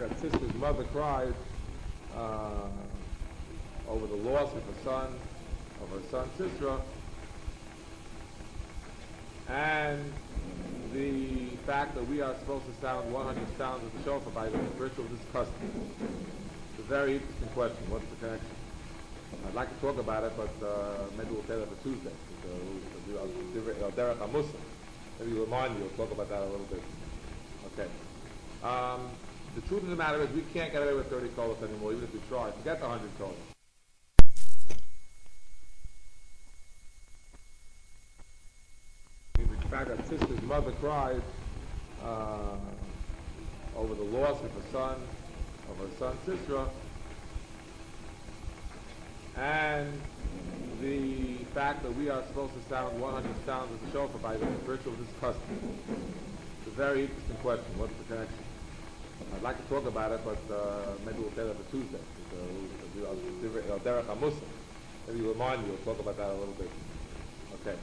that sister's mother cried over the loss of her son Sisera, and the fact that we are supposed to sound 100 sounds of the shofar by the ritual of this custom. It's a very interesting question. What's the connection? I'd like to talk about it, but maybe we'll say that for Tuesday. Derek Amusa. Maybe you'll remind me. We'll talk about that a little bit. Okay. The truth of the matter is we can't get away with 30 kolos anymore, even if we try. Forget the 100 kolos. The fact that sister's mother cried over the loss of her son Sisera, and the fact that we are supposed to sound 100 sounds of the shofar by the ritual of this custom. It's a very interesting question. What's the connection? I'd like to talk about it, but maybe we'll say that for Tuesday. Derek Amusa. Maybe you'll remind me. We'll talk about that a little bit. Okay.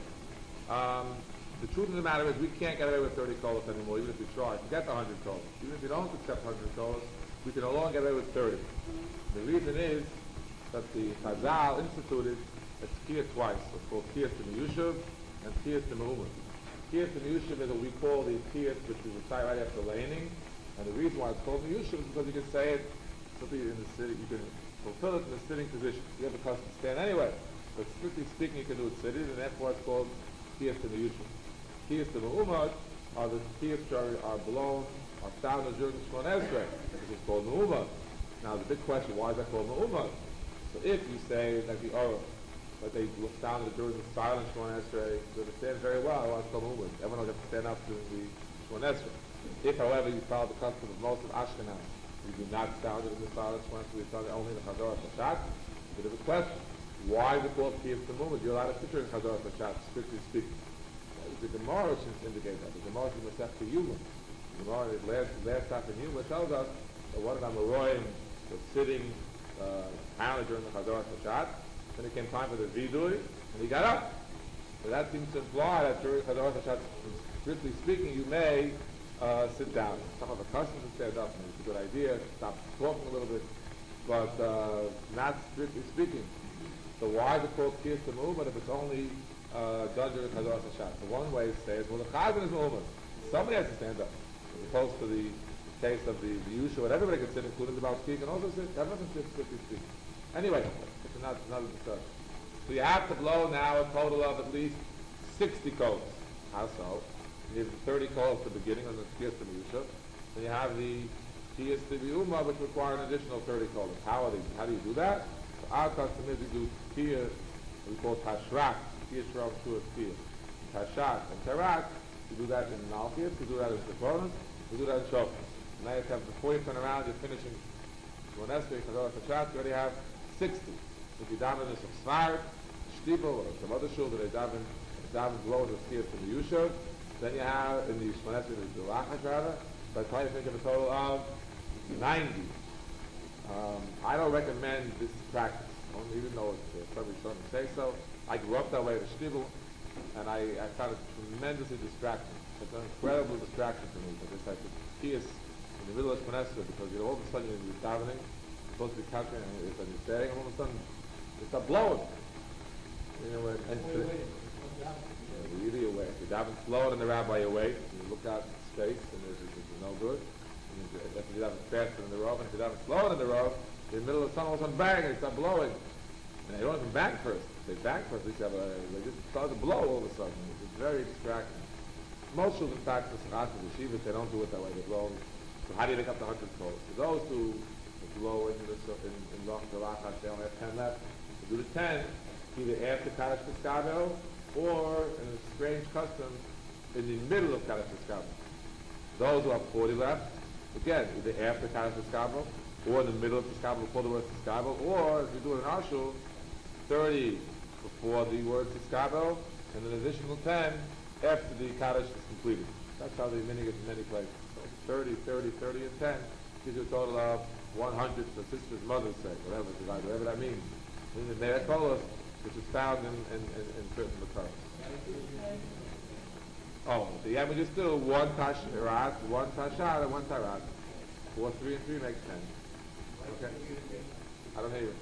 The truth of the matter is we can't get away with 30 kolos anymore, even if we try. Forget the 100 kolos. Even if we don't accept 100 kolos, we can no longer get away with 30. The reason is that the Chazal instituted a tkiyah twice. It's called tkiyah to Miyushav and tkiyah to Me'umah. Tkiyah to Miyushav is what we call the tkiyah which we recite right after laning. And the reason why it's called Miyushav is because you can say it in the sitting, you can fulfill it in the sitting position. You have a custom stand anyway. But strictly speaking, you can do it seated, and therefore it's called tkiyah to Miyushav. Tkiyah to Me'umah are the tkiyahs which are blown, are sounded during the Shemon Esrei, which is called Me'umah. Now the big question, why is that called Me'umah? So if you say that the Aruch, that they sounded during the silent Shemon Esrei, you understand very well why it's called Me'umah. Everyone will have to stand up during the Shemon Esrei. If, however, you follow the custom of most of Ashkenaz, you do not sound it in the silent Shemon Esrei, you sound it only in the Chazorah Hashat, but there's a question. Why is it called Tkiyah to Me'umah? You're allowed to sit during Chazorah Hashat, strictly speaking. The Gemara should indicate that. The Gemara is Masech to Yuma. The Gemara, last half in Yuma, tells us that one of the Amoraim was sitting apparently during the Chazorah Hashat. Then it came time for the Vidui, and he got up. So that seems to imply that during Chazorah Hashat, strictly speaking, you may sit down. Some of the customs to stand up, and it's a good idea. Stop talking a little bit, but not strictly speaking. So why is it called Tkiyah to Me'umah if it's only done during Chazorah Hashat? So one way to say is, well, the Chazan is Me'umah. Somebody has to stand up. As opposed to the case of the Yusha, what everybody can sit, including the Baal Shki, can also sit. Everyone can sit, strictly speaking. Anyway, it's another discussion. So you have to blow now a total of at least 60 kolos. How so? You have the 30 kolos at the beginning on the Tkiyah to Yusha. Then you have the Tkiyah to Me'umah, which require an additional 30 kolos. How do you do that? So our custom is to do Tkiyah, we call Tashrak. Tkiyah to a Tkiyah. Tashat and Tarak, you do that in Malchus, you do that in Sephorah, you do that in Shofar. Now you have, before you turn around, you're finishing Shemon Esrei, Chazorah Hashat, you already have 60. If you daven this of Sfar, Shtibel, or some other shul that they daven below the Tkiyah to the Yusha, then you have, in the Shemon Esrei, the Rachas rather, by the time you think of a total of 90. I don't recommend this practice, even though it's probably starting to say so. I grew up that way at a Shtibel, and I found it tremendously distracting. It's an incredible distraction for me, because it's like the Tkiyah in the middle of Shemon Esrei, because all of a sudden you're davening, you're supposed to be counting, and you're saying, and all of a sudden you start blowing. You know, either you're awake. If you daven slow and the rabbi awake, and you look out in space, and it's no good. And if you daven faster in the row, and if you daven slower in the row, in the middle of the sun, all of a sudden bang, and you start blowing. And they don't even bang first. They bang first, they just start to blow all of a sudden. It's very distracting. Most schools, in fact, the Saras and the Shivas, they don't do it that way. They blow. So how do you make up the 100 kolos? For those who blow in the Rachas, they only have 10 left. They do the 10 either after Kaddish V'Skabel or, in a strange custom, in the middle of Kaddish V'Skabel. Those who have 40 left, again, either after Kaddish V'Skabel or in the middle of V'Skabel before the word V'Skabel, or, as we do it in our shul, 30 before the word V'Skabel, and an additional 10 after the Kaddish is completed. That's how the minig is in many places. So 30, 30, 30, and 10 gives you a total of 100 for sister's mother's sake, whatever that means. And the Me'akolos, which is found in certain Makar. Oh, so yeah, we just do one Tasharat, one Tashat, and one Tarat. 4, 3, and 3 makes 10. Okay. I don't hear you.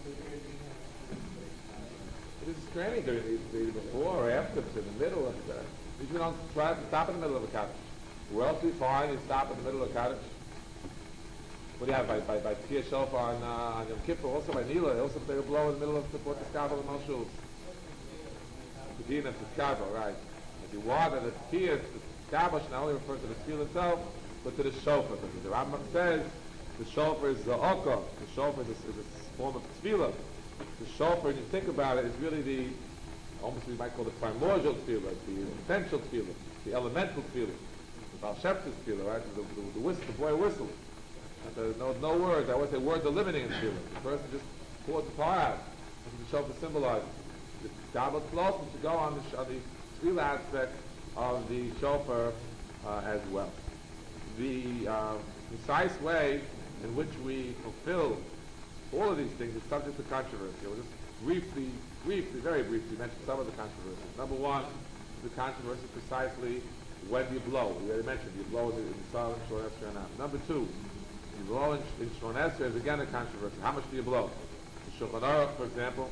This is training during the before or after, it's in the middle of the, usually don't try to stop in the middle of a Kaddish. Where else do you find you stop in the middle of a Kaddish? What do you have by Tia Shofar on Yom Kippur, also by Nila, also they blow in the middle of the Skavel and Moshuls. The Din of the Skavel, right. If you want that the Tia, the Skavel should not only refer to the seal itself, but to the Shofar, because the Rambam says the Shofar is the Oka, the Shofar is a form of Tefillah. The shofar, when you think about it, is really the, almost we might call the primordial tefillah, the essential tefillah, the elemental tefillah, the Baal Shem Tov tefillah, right? The whistle, the boy whistle. No words. I always say words are limiting in tefillah. The person just pours the fire out. That's what the shofar symbolizes. The double close to go on the tefillah aspect of the shofar as well. The precise way in which we fulfill all of these things is subject to controversy. We'll just very briefly mention some of the controversies. Number one, the controversy precisely when you blow. We already mentioned you blow in silent Shon Esrei or not. Number two, you blow in Shon Esrei is again a controversy. How much do you blow? The Shulchan Aruch, for example,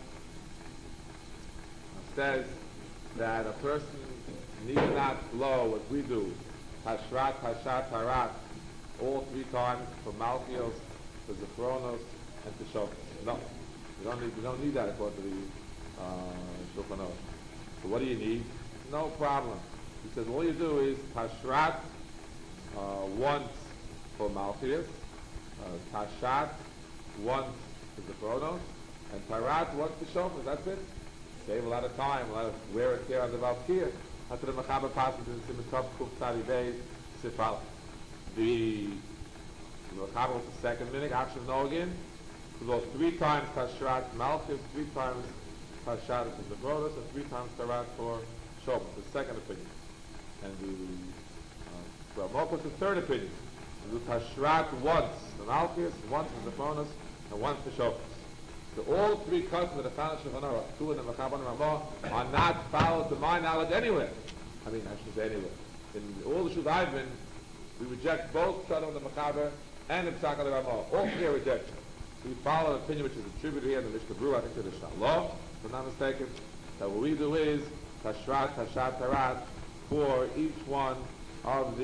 says that a person need not blow what we do, Hashrat, Hashat, Harat, all 3 times for Malchios, for Zechronos, and to shofar. No, you don't need that according to the Shulchan Aruch. So what do you need? No problem. He says all you do is Tashrat once for Malchias, Tashat once for Zechronos, and Tarat once for shofar. That's it. Save a lot of time, a lot of wear and tear on the Valkir. After the Mechaber passes in Simon Tov Kuf Tzadi Beis Sifal. The Mechaber was the second minute. Action Nogin. So those 3 times Tashrat Malchus, 3 times Tashat for the Brothers, and 3 times Tarat for Shofar, the second opinion. And the Mokos was the third opinion. So the Tashrat once for Malchus, once for the Brothers, and once for Shofar. So all 3 customs of the Chana Shulchan Aruch, 2 in the Mechaber and Ramah, are not followed to my knowledge anywhere. I mean, I should say anywhere. In all the Shul I've been, we reject both Shana of the Mechaber and the Psak of the Ramah. All 3 are rejected. We follow an opinion which is attributed here in the Mishnah Berurah, I think to the Shalom, if I'm not mistaken, that what we do is Tashrat, Tashat, Tarat for each one of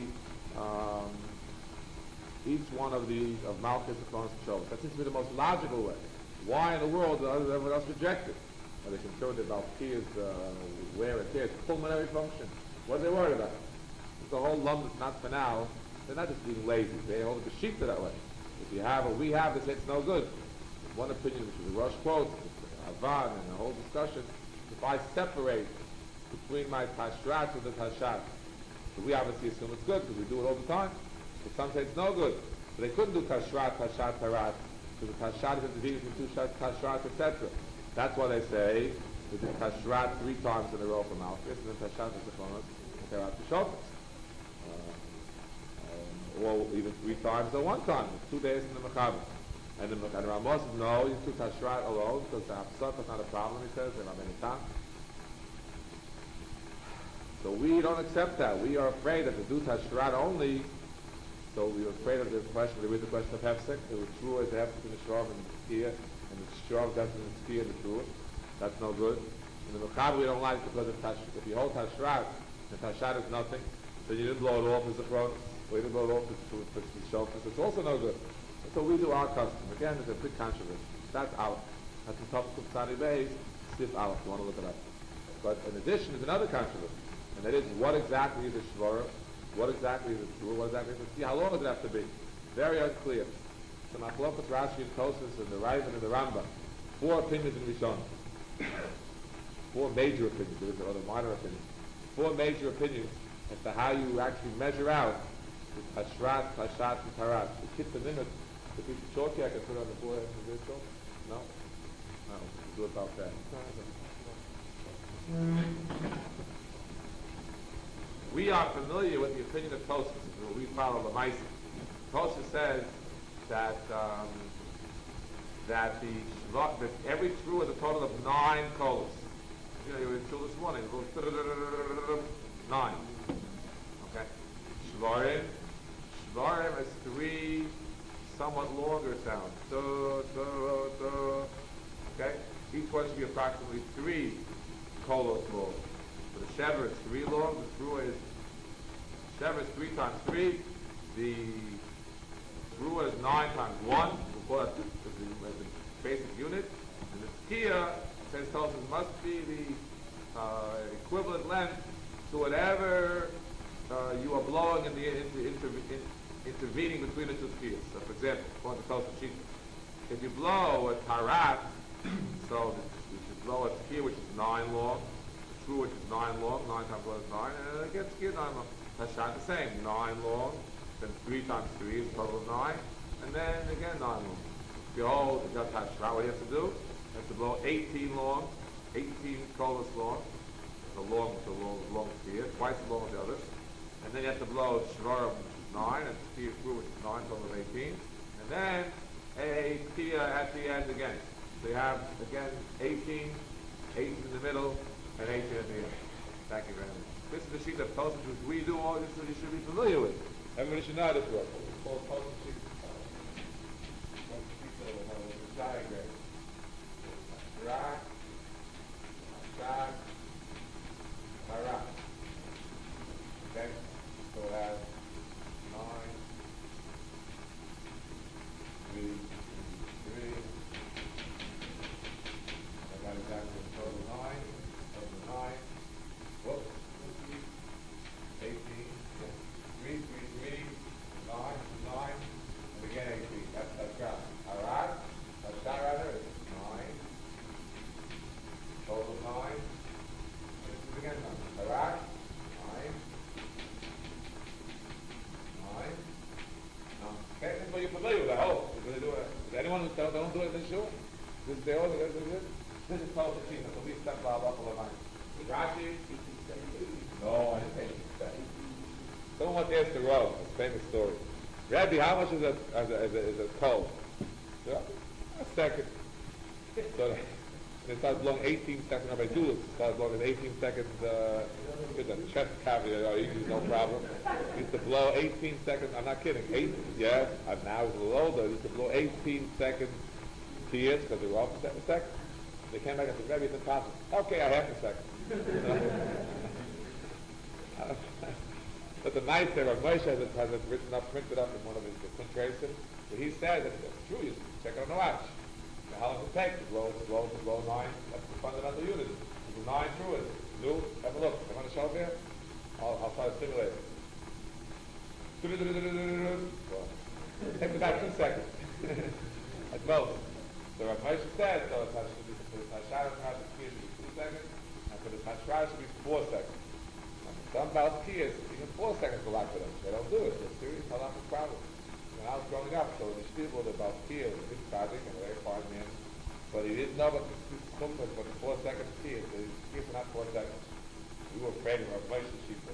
Malchus, Zechronos, and Shofar. That seems to be the most logical way. Why in the world does everyone else reject it? Are they concerned that Malchia's wear and tear, its pulmonary function? What are they worried about? It's the whole lump that's not for now. They're not just being lazy. They hold the sheep that way. If you have what we have, they say it's no good. One opinion, which is the Rosh quote, Avan, and the whole discussion, if I separate between my Tashrat and the Tashat, so we obviously assume it's good because we do it all the time. But some say it's no good. But they couldn't do Tashrat, Tashat, Tarat, because the Tashat is intervening between 2 Tashrat, etc. That's why they say we do Tashrat 3 times in a row for Malchus, and then Tashat is the Chronos, and Tarat for Shofar. Or even 3 times or 1 time, 2 days in the Mechaber. And Ramah says, no, you do Tashrat alone, because the Hafsat is not a problem, he says, they don't have any time. So we don't accept that. We are afraid that to do Tashrat only, so we are afraid of the question, there is the question of Hefsek, it was true as the Hefsek in the Shrav and the Tzkiya, and the Shrav does in the Tzkiya and the Trua. That's no good. In the Mechaber we don't like because if you hold Tashrat, and Tashat is nothing, then you didn't blow it off as a Chronos. We didn't blow it off to Shofar. It's also no good. So we do our custom. Again, there's a big controversy. That's Aleph. That's the top of Tzadi Beis, Sif Aleph. You want to look it up. But in addition, there's another controversy. And that is, what exactly is a Shvara? What exactly is a Trua? What exactly is a Tzkiya? How long does it have to be? Very unclear. So Machlokes Rashi and Tosfos and the Rav and the Rambam. 4 opinions in Rishon. 4 major opinions. There is other minor opinions. 4 major opinions as to how you actually measure out the Tashrat, Tashat, and Tarat. The Kitzur Nimit, the piece of chalk here, I can put it on the board and do chalk? No? No, we'll do it about that. We are familiar with the opinion of Tosfos, what we follow the Maisa. Tosfos says that that every true is a total of 9 kolos. You know, you were in shul this morning. 9. Okay. Shvarim is 3 somewhat longer sounds. Okay? Each one should be approximately 3 kolos long. For the shever, it's 3 long. The trua is, shever is 3 times 3. The trua is 9 times 1. We'll call that the basic unit. And the tkiya, says tells us, must be the equivalent length to whatever you are blowing in the intervening between the two tkiyas. So, for example, according to Tosfos Shita, if you blow a tarat, so you should blow a tkiya which is 9 long, a true which is 9 long, 9 times 1 is 9, and again tkiya 9 long. Tashat the same, 9 long, then 3 times 3 is a total of 9, and then again 9 long. Behold, you got Tashrat, what he has to do? He has to blow 18 long, 18 kolos long, the long tkiya, twice as long as the others. And then you have to blow shvarim, which is 9, and tkiya through, which is 9, total of 18. And then a tkiya at the end again. So you have, again, 18 in the middle, and 18 at the end. Thank you very much. This is the sheet of Tosfos which we do all this, so you should be familiar with. Everybody should know this work. It's called Tosfos sheet. Diagram. Ra, Shad, Barak. Okay? So it has 9, 3, 3. I got exactly a total 9. Total 9. Whoops. 18. 3, 3, 3. 9, 9. And again 18. That's right. Alright? That's that rather. It's 9. Total 9. This is again 9. Alright? 9. 9. Okay, this is what you're familiar with. I hope. Is anyone who don't do it in shul? This is the order. This is Tosfos Shita. So we step up a line. Rashi? No, I didn't say you say. Someone wants to ask the Rav, a famous story. Rabbi, how much is a coal? A second. So they started blowing 18 seconds. Rabbi Dulux started blowing 18 seconds. With a chest cavity, no problem. He used to blow 18 seconds. I'm not kidding. Yes, now he's a little older. He used to blow 18 seconds tears because they were off a second. They came back and said, Rabbi, it's impossible. Okay, I have a second. But the nice thing, Moshe has it written up, printed up in one of his Kuntrasim, where he said that it's true, you check it on the watch. Now, how long does it take to blow 9? That's the fundamental unit. It's 9 through it. Lou, have a look. You want to show up here? I'll try to simulate it. It takes about 2 seconds. At most. So Rav Moshe said, so for the Tashara should be 2 seconds, and for the Tashra should be 4 seconds. Some Baal Tkiyas, even 4 seconds a lot for them. They don't do it. It's a serious halachic problem. When I was growing up, so the shtiebel, the Baal Tkiyas, was a big project and a very fine man. But he didn't know about the movement, but the 4 second Tkiyas. The Tkiyas are not 4 seconds. We were afraid of our place in Shita.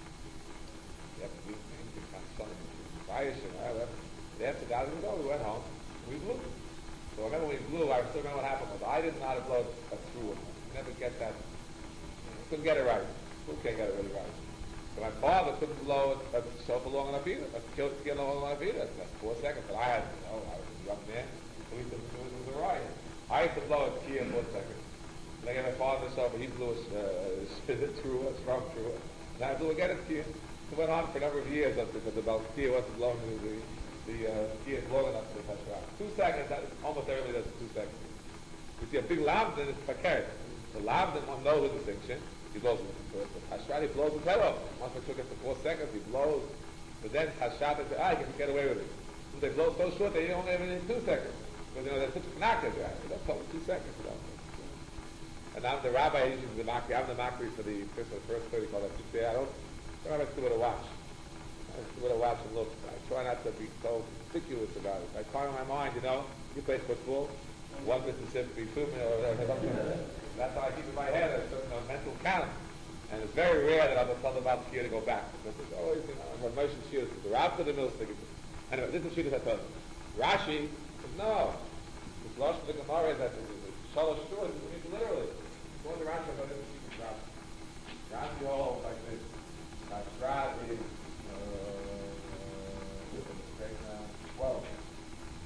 You have to do things, you can't son of a they asked the guys, we went home, and we blew. So I remember when we blew, I still remember what happened was I didn't know how to blow a through. Never get that. Couldn't get it right. Who can't get it really right? So my father couldn't blow a shofar long enough either. A tkiya long enough either. That's 4 seconds. But I was a young man, so he couldn't do it. It was all right. I used to blow a tkiya in 4 seconds. And I gave my father the shofar. He blew a true, a strong true. And I blew again a tkiya. It went on for a number of years because the tkiya wasn't blowing the tkiya long enough for the tashra. 2 seconds, almost everybody does 2 seconds. You see, a big lavdin is fakir. The lavdin, one knows the distinction. He blows the Tashrat, he blows his head off. Once I took it for 4 seconds, he blows. But then Tashrat said, he can get away with it. So they blow so short, they only have it in 2 seconds. Because, they're such knackers, right? That's only 2 seconds. And I'm the rabbi, he's using the makri. I'm the makri for the first 30 called I don't have to with a watch. I have to with a watch and look. I try not to be so conspicuous about it. I try in my mind, you play football, 1 Mississippi, 2 That's how I keep in my head a certain mental count. And it's very rare that I will tell them about the to go back. Because it's always, when Moshe Shir, the after the mill stick. Anyway, this is Shir that tells Rashi says, no. This Lush of the Gemara is that it's Shalosh Shur, it means literally. Go to Rashi, but this is Rashi. Rashi holds like this. Tashrat is, 12.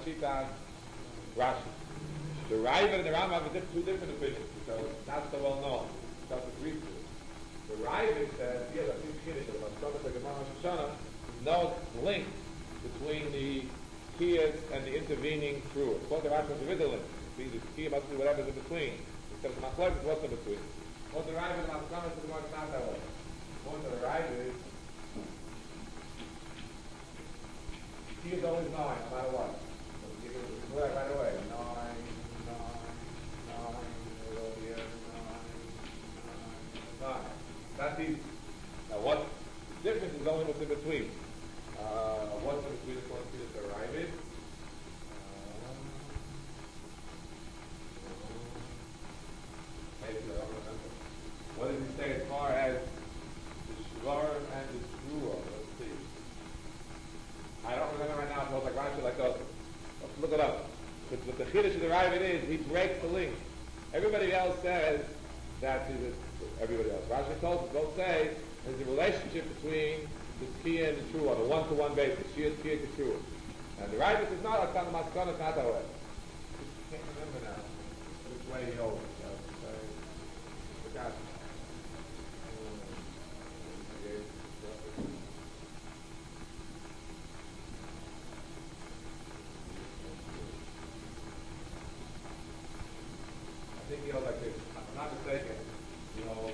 Shitas Rashi. The Raiva and the Rambam have two different opinions because it's not so well known. It's not agreed to. The Raiva says, yeah, that's the Kiddush of the Maskana, the Gemara Shoshana, no link between the Kiyas and the intervening Truah. What the Rashi is a link. The Kiyah must be whatever's in between. Because the Machlok is what's in between. What the Raiva and the Maskana is not that way. What the Raiva is, Kiyah is always 9, no matter what. You can do that right away. 9, 9. That's easy. Now what the difference is only what's in between. What's in between the one Kiyah to arrive in? Maybe I don't remember. What did he say as far as the Shvar and the Shua? Let's see. I don't remember right now. It's like Rashi like those. Let's look it up. Because what the Chiddush of the Ravid is, he breaks the link. Everybody else says that everybody else. Rashi told us, both say there's a relationship between the Kiyah and the Trua on a one-to-one basis. Kiyah to Trua. And the Ravid is not like the Maskana, it's not that way. I can't remember now which way he holds. I forgot. I think he holds like this. If I'm not mistaken, he holds.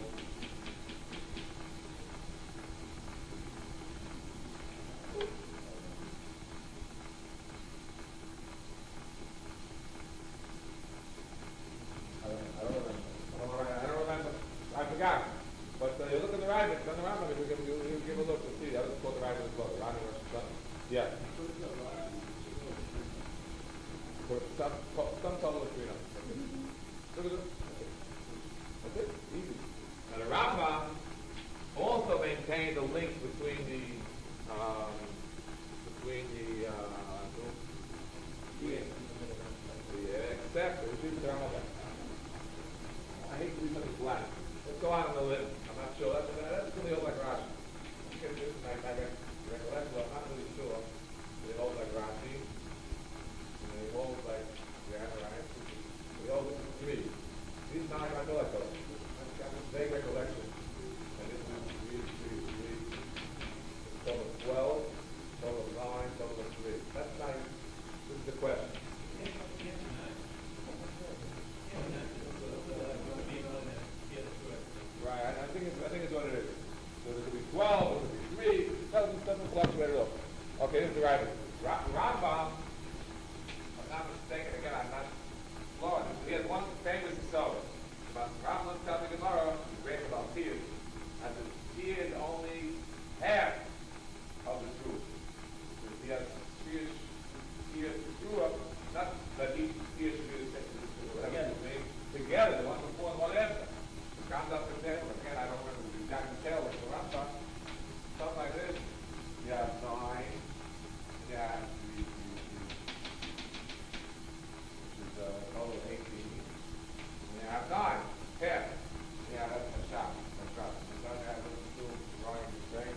I don't remember. I forgot. But you look at the Rambam. It's on the Rambam. You give a look and see. That was called the Rambam as well. The Rambam was yeah. For some total of 3 numbers. Look at it. That's it. Easy. Now the Rambam also maintained a link between the except the Rambam. I hate to do something black. Let's go out on the limb. I'm not sure. That's really old like Rashi. I get this and I get recollect. Well, I'm not really sure. They hold like Rashi. And they hold like right? They hold it 3. These not like I know like those. I've got this vague recollection. And this is 3. Total of 12, total of 9, total of 3. That's not. This is the question. Right, I think it's what it is. So there could be 12, there could be 3, it doesn't fluctuate at all. Okay, this is the right Rambam, if I'm not mistaken, again, I'm not flawed. He has one famous Yisrael. Rambam tells the Gemara, he's great about Tiyah, and the Tiyah is only half of the truth. He has Tiyah to true, not that each Tiyah should be the same to the truth. Together, the one before and one after. Comes up in there, again, I don't remember the exact detail of the Rambam. Something like this. You have 9, you have 3, which is a total of 18. And you have 9, half. Yeah, that's a shot. That's right. So you have a little drawing the straight.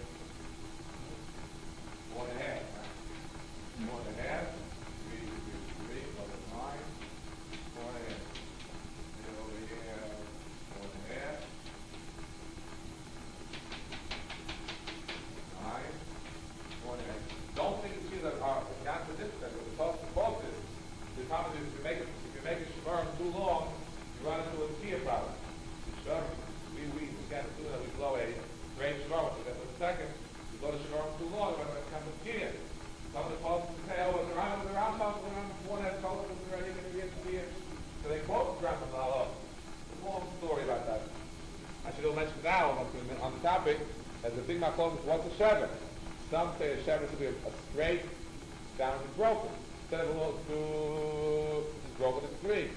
1 and a half, right? 1 and a half. 3, 1 and 9. 4 and a half. Over here. 1 and a half. 9. 1 and a half. Don't think it's either not for this because the toss the both is. The problem is if you make a shvarm too long, you run into a Tiyah problem. The shvarm, we get to do that, we blow a great shvarm. So that's a second, you blow the shvarm too long, when it comes to Tiyah. Some of the posits say, oh, the Rambam, one has told us already going to be a Tiyah. So they quote the Rambam Allah. Long story about that. I should have mentioned now on the topic as the big makom is what's a shever. Some say a shever should be a straight sound is broken. Instead of a little do, it's broken into 3.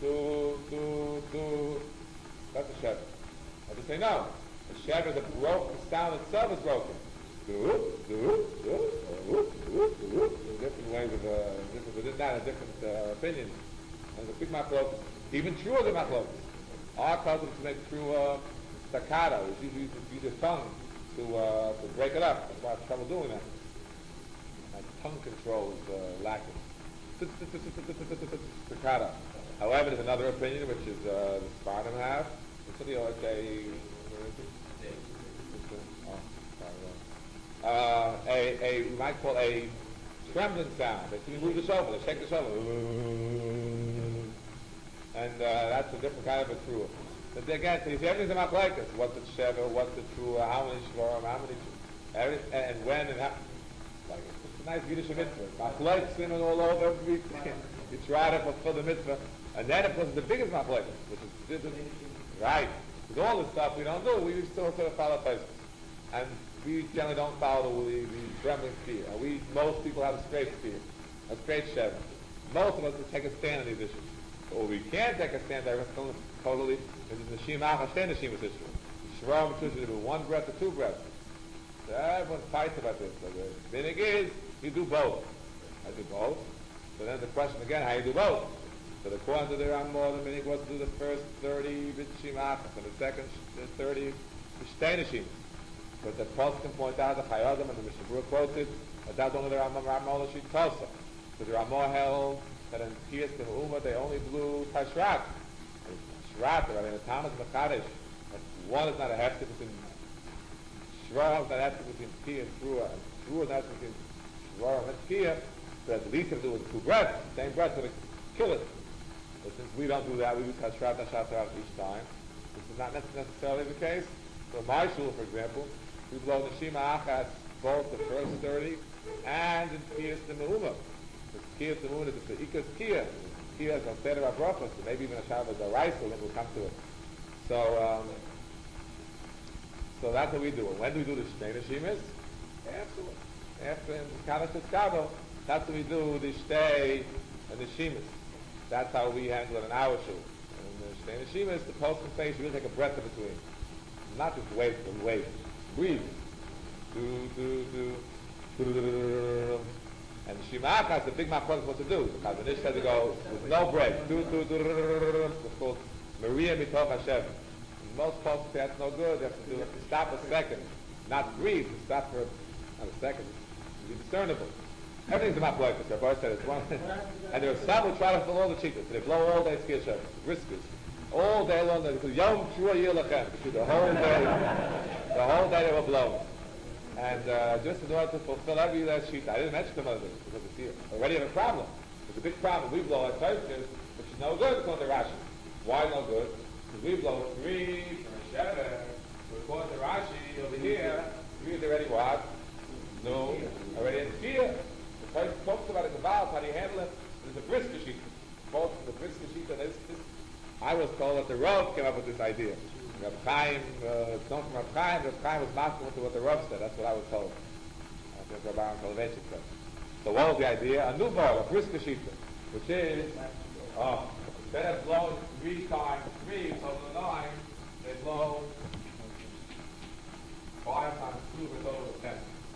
Do. That's a shever. I just say no. A shever, the sound itself is broken. Do. There's different ways of within that, a different opinion. And the big makom, even true of the makom. Our custom to make true staccato. You use your tongue to break it up. That's why I have trouble doing that. My tongue control is lacking. staccato. However, there's another opinion, which is the Spartan have. It's something like we might call a trembling sound. They move the shovel, they shake the shovel, and that's a different kind of a true. But again, so you see everything's about like this. What's the sheva? What's the true? How many shvarim? How many? And when and how? Like it's a nice Yiddish mitzvah. Machlekes swimming all over everything. You try to fulfill the mitzvah, and then of course the biggest machlekes, which is right. With all the stuff we don't do, we still sort of follow places, and we generally don't follow the trembling fear. Most people have a straight fear, a straight sheva. Most of us will take a stand on these issues. But what we can't take a stand totally is the Neshima Hashem Neshima issue. Shvarim chooses to do one breath or two breaths. So everyone fights about this. So the thing is, you do both. I do both. So then the question again, how you do both? So the according to the Ramah, the minig was to do the first 30 b'shimach, and the second 30 b'shtei neshimas. But the Pasuk can point out the Chayadim and the Mishnah Berurah quoted that that's only the Ramah she tells us. So the Ramah held that in Kiyas and Umah they only blew Tashrat. Tashrat, or in the Thomas Mechadish, one is not a hefty between Shvar is not a hefty between Kiyah and Trua, and Trua is not between Shvar and Kiyah, so at least if it was two breaths, same breath would kill it. But since we don't do that, we do Tashrat each time. This is not necessarily the case. So in my shul, for example, we blow Neshima Achas both the first 30 and in Kiyas and Me'umah. Kiyas and Me'umah is the Ikas Kiyah. Kiyah is on Seder HaBrachos, so maybe even a Shabbat Daraisa, then we'll come to it. So that's what we do. And when do we do the Shnei Neshimas? After in Kaddish Tzkado, that's what we do, the Shtei and the Neshimas. That's how we handle it in our shul. And the Shnei Neshimas, the post can say you really take a breath in between. Not just wait, but wait. Breathe. And the Shimachas, the big machlokes is what to do. The Chazon Ish said to go with no break. It's called Maria Mitoch Hashem. In most posts that's no good. You have to stop a second. Not breathe, stop for not a second. To be discernible. Everything's a machlokes. Rabbi said it's one. And there are some who try to fill all the cheetahs. So they blow all day skir shavas, briskers. All day long, they Yom Shua Yilachem. The whole day they were blowing. And just in order to fulfill every last sheet, I didn't mention them others because it's already have a problem. It's a big problem. We blow our Tosfos, which is no good according to Rashi. Why no good? Because we blow 3 for a Sheva. So according to Rashi over here, 3 is already what? No, already in fear. The Tosfos talks about it about how do you handle it. There's a brisker sheet. Both the brisker sheet and this. I was told that the Rav came up with this idea. Rav Chaim, it's not from Rav Chaim. Rav Chaim was master to what the Rav said. That's what I was told. I think Rav Aaron Soloveitchik said. So what was the idea? A new bar, a brisker sheet, which is instead of blowing 3 times 3, total of 9, they blow 5 times 2 for a total of 10.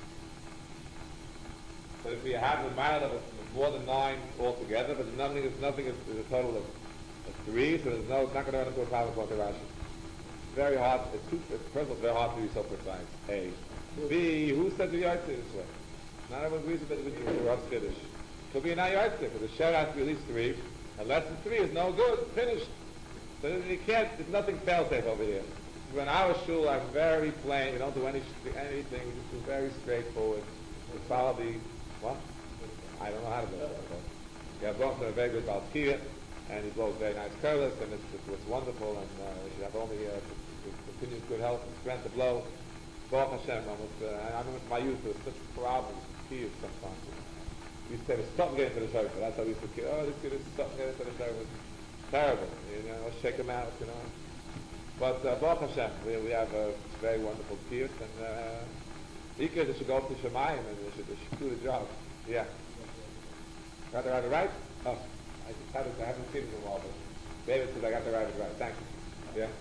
So if you have the mile of more than 9 altogether, but nothing is a total of 3, so it's not going to run into a problem with the Rashi. It's very hard. First of all, it's very hard to be so precise. A. B. Who said the yardstick this way? Not everyone agrees with the rough Kiddush. Could be a not yardstick, because the share has to be at least 3. And less than 3 is no good. Finished. So you can't. There's nothing fail-safe over here. When our shul are very plain, we don't do anything. We just do very straightforward. We follow the what? I don't know how to do it. We have gone to a very good Balkiyah. And he blows very nice curlers, and it's wonderful, and we should have only continued good health and strength to blow. Baruch Hashem, I remember my youth, there was such problems with kids sometimes. We used to say, stop getting to the shofar. That's how we used to kill. Oh, this kid is stop getting to the shofar. It's terrible, shake him out, But Baruch Hashem, we have a very wonderful kids, and they should go up to Shemayim, and they should do the job. Yeah. Got it right? Oh. I haven't seen it in a while, but David says I got the right. Thank you. Yeah?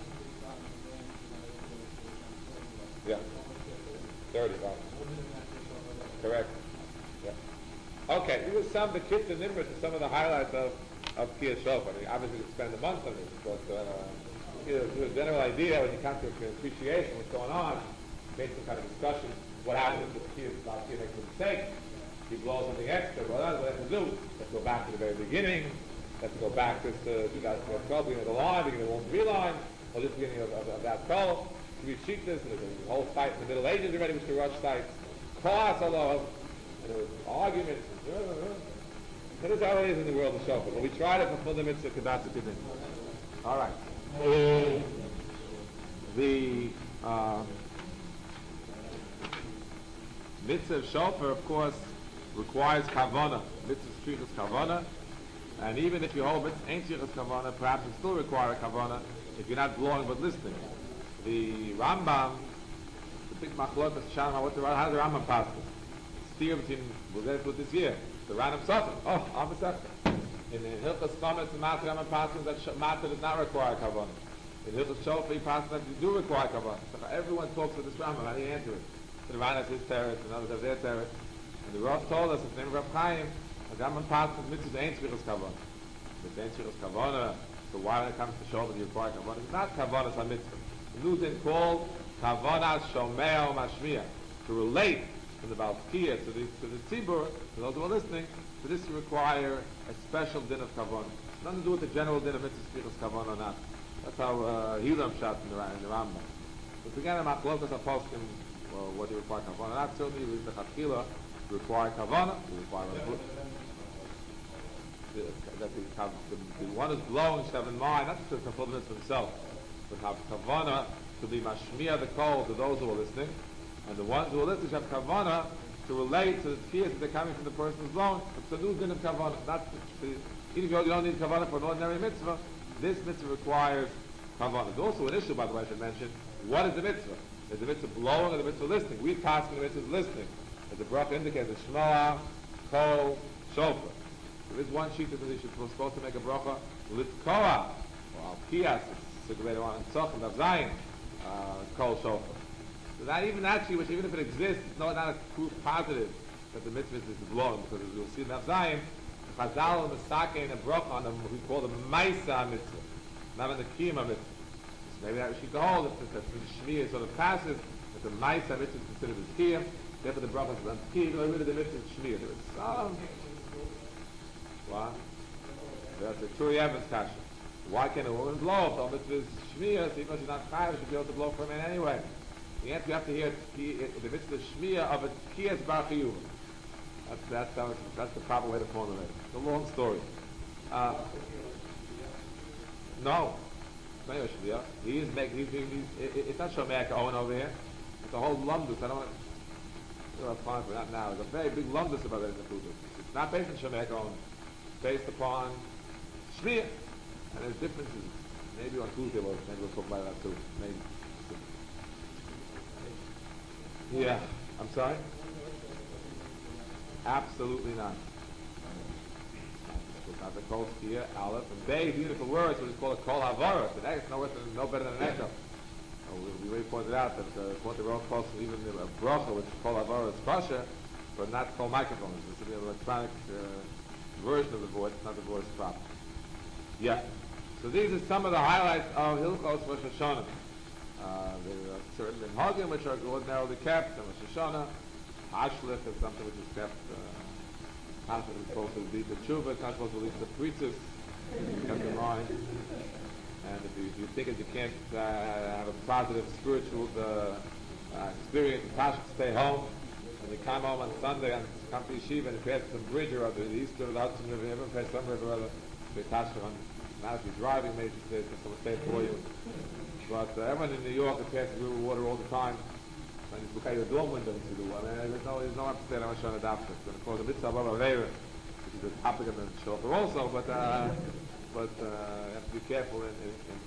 Yeah. 30, right. Correct. Yeah. Okay, these are some of the kids and nimrod to some of the highlights of Kiyah Shofar. I mean, obviously we could spend a month on this, but to a general idea, when you come to an appreciation of what's going on, make some kind of discussion, what happens if the Kiyah makes a mistake. If you blow something extra, well, that's what they have to do. Let's go back to the very beginning. Let's go back to 2012, beginning of the line, beginning of the 1-3 line, or just beginning of that call. We cheat this, and there's a whole fight in the Middle Ages already, which the rush sites. Class Allah, and there was arguments. That is how it is in the world of Shofar. But we try to fulfill the mitzvah Kedatz Kedin. All right. The mitzvah of Shofar, of course, requires Kavanah. Mitzvah Shrichus Kavanah. And even if you hold mitzvah ain't Shrichus Kavanah, perhaps it still require a Kavanah if you're not blowing but listening. The Rambam, the big machlokas, how does the Rambam pass this? Steer between, we'll get into it this year, the Rambam Satan. Oh, I'm a Satan. In the Hilchas Chometz and Matzah Rambam passes that Matzah does not require Kavanah. In Hilchas Shofar he passes that you do require Kavanah. So everyone talks with this Rambam, how do you answer it? So the Rambam has his terrace, and others have their terrace. And the Rav told us, in the name of Rav Chaim, the Rambam passes mitzvah ain't Shrichus Kavanah. Mitzvah ain't Shrichus Kavanah, so why when it comes to Shofar do you require Kavanah? It's not Kavanah, it's a mitzvah. Newton called Kavanas Shomeo Mashmiya, to relate from the Baltkiya to the Tzibur, to those who are listening, for this to require a special din of Kavanah. Nothing to do with the general din of Mitzvah Shrichus Kavanah or not. That's how Hilam shot in the Rambam. But again, Machlokas are posting what do you require Kavanah. Not certainly with the Chatchila require Kavanah, require that the one who's blowing should have in mind, not just to fulfill the mitzvah himself, but have kavanah to be mashmiya the call to those who are listening, and the ones who are listening should have kavanah to relate to the fears that they're coming from the person who's blown. It's a new din of kavanah. Even if you don't need kavanah for an ordinary mitzvah, this mitzvah requires kavanah. There's also an issue, by the way, I should mention. What is the mitzvah? Is the mitzvah blowing or the mitzvah listening? We pass the mitzvah listening. As the bracha indicates, the shmoah, kol, shofar. There is one sheet that we're supposed to make a bracha, litkoa, or al-kiyas, it's later on in Tzachim, Dav Zayin, kol shofar. So that even actually, which even if it exists, it's not a proof positive that the mitzvah is blowing, because as you'll see in Dav Zayin, the Chazal and the Sake and the bracha on them, we call the Maisa mitzvah, not on the Kiyama mitzvah. So maybe that we should go hold, if the Shmi is sort of passive, that the Maisa mitzvah is considered as Kiyam, therefore the bracha is on Kiyam, get rid of the mitzvah Shmi. There is some... What? That's a Turi Evans kasha. Why can't a woman blow? So if it's Shmiya, even though she's not chayav, she should be able to blow for a man anyway. The answer you have to hear the mitzvah Shmiya of a Kiyas Bar Chiyuv. That's the proper way to formulate it. It's a long story. No. He is making, it's not Shomer Owen over here. It's a whole lumdus. I don't want to find for that now. It's a very big lumdus about it in the Kudus. It's not based on Shomer Owen. Based upon Shmiya. And there's differences. Maybe on Tuesday, maybe we'll talk about that too. Maybe. Yeah. I'm sorry? Absolutely not. It's not the Kol Shkiya, Aleph, and Bay, beautiful words, we just call it Kol Havara. The next, no better than an echo. We already pointed out that the Rosh calls even a bracha, which is Kol Havara, is kosher, but not Kol microphones. It's an electronic version of the voice, not the voice proper. Yeah. So these are some of the highlights of Hilchos Rosh Hashanah. There are certain minhagim which are ordinarily kept, and Rosh Hashanah. Hashlich is something which is kept. Hashlich is supposed to lead to tshuva, it's not supposed to lead to preachers. Kept in mind. And if you think that you can't have a positive spiritual experience, you should stay home. When you come home on Sunday and come to yeshiva and you pass some bridge or other, the Easter or the Hudson River, you ever pass some river or other, you pass on. Now if you're driving, maybe someone stay for you. But everyone in New York that passes river water all the time, and you look out your dorm window and see the water. There's no upstairs on Shana Dafka. It's going to cause a mitzvah of Avera, which is a topic of the shofar also, but you have to be careful in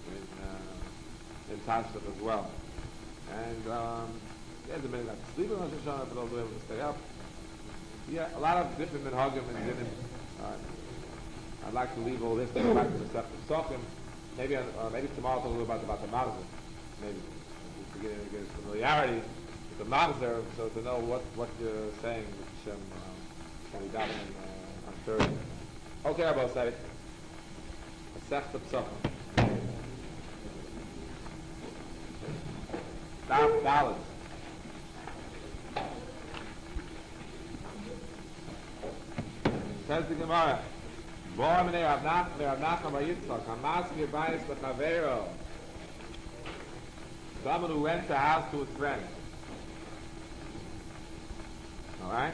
Tashlach as well. And there's a minute not to sleep on Rosh Hashanah for those who are able to stay up. Yeah, a lot of different minhagim and dinim. I'd like to leave all this to go back to the Sefter Psachim. Maybe tomorrow I'll talk a little about the Machzer. Maybe just to get familiarity with the Machzer, so to know what you're saying with Hashem when we daven on Thursday. Okay, Rabbi said it. Sefter Psachim. Daf Daled. Says the Gemara. Born in Rav Nachman bar Yitzchak, Hamaski Bayis L'Chavero. Someone who rents a house to his friend. All right.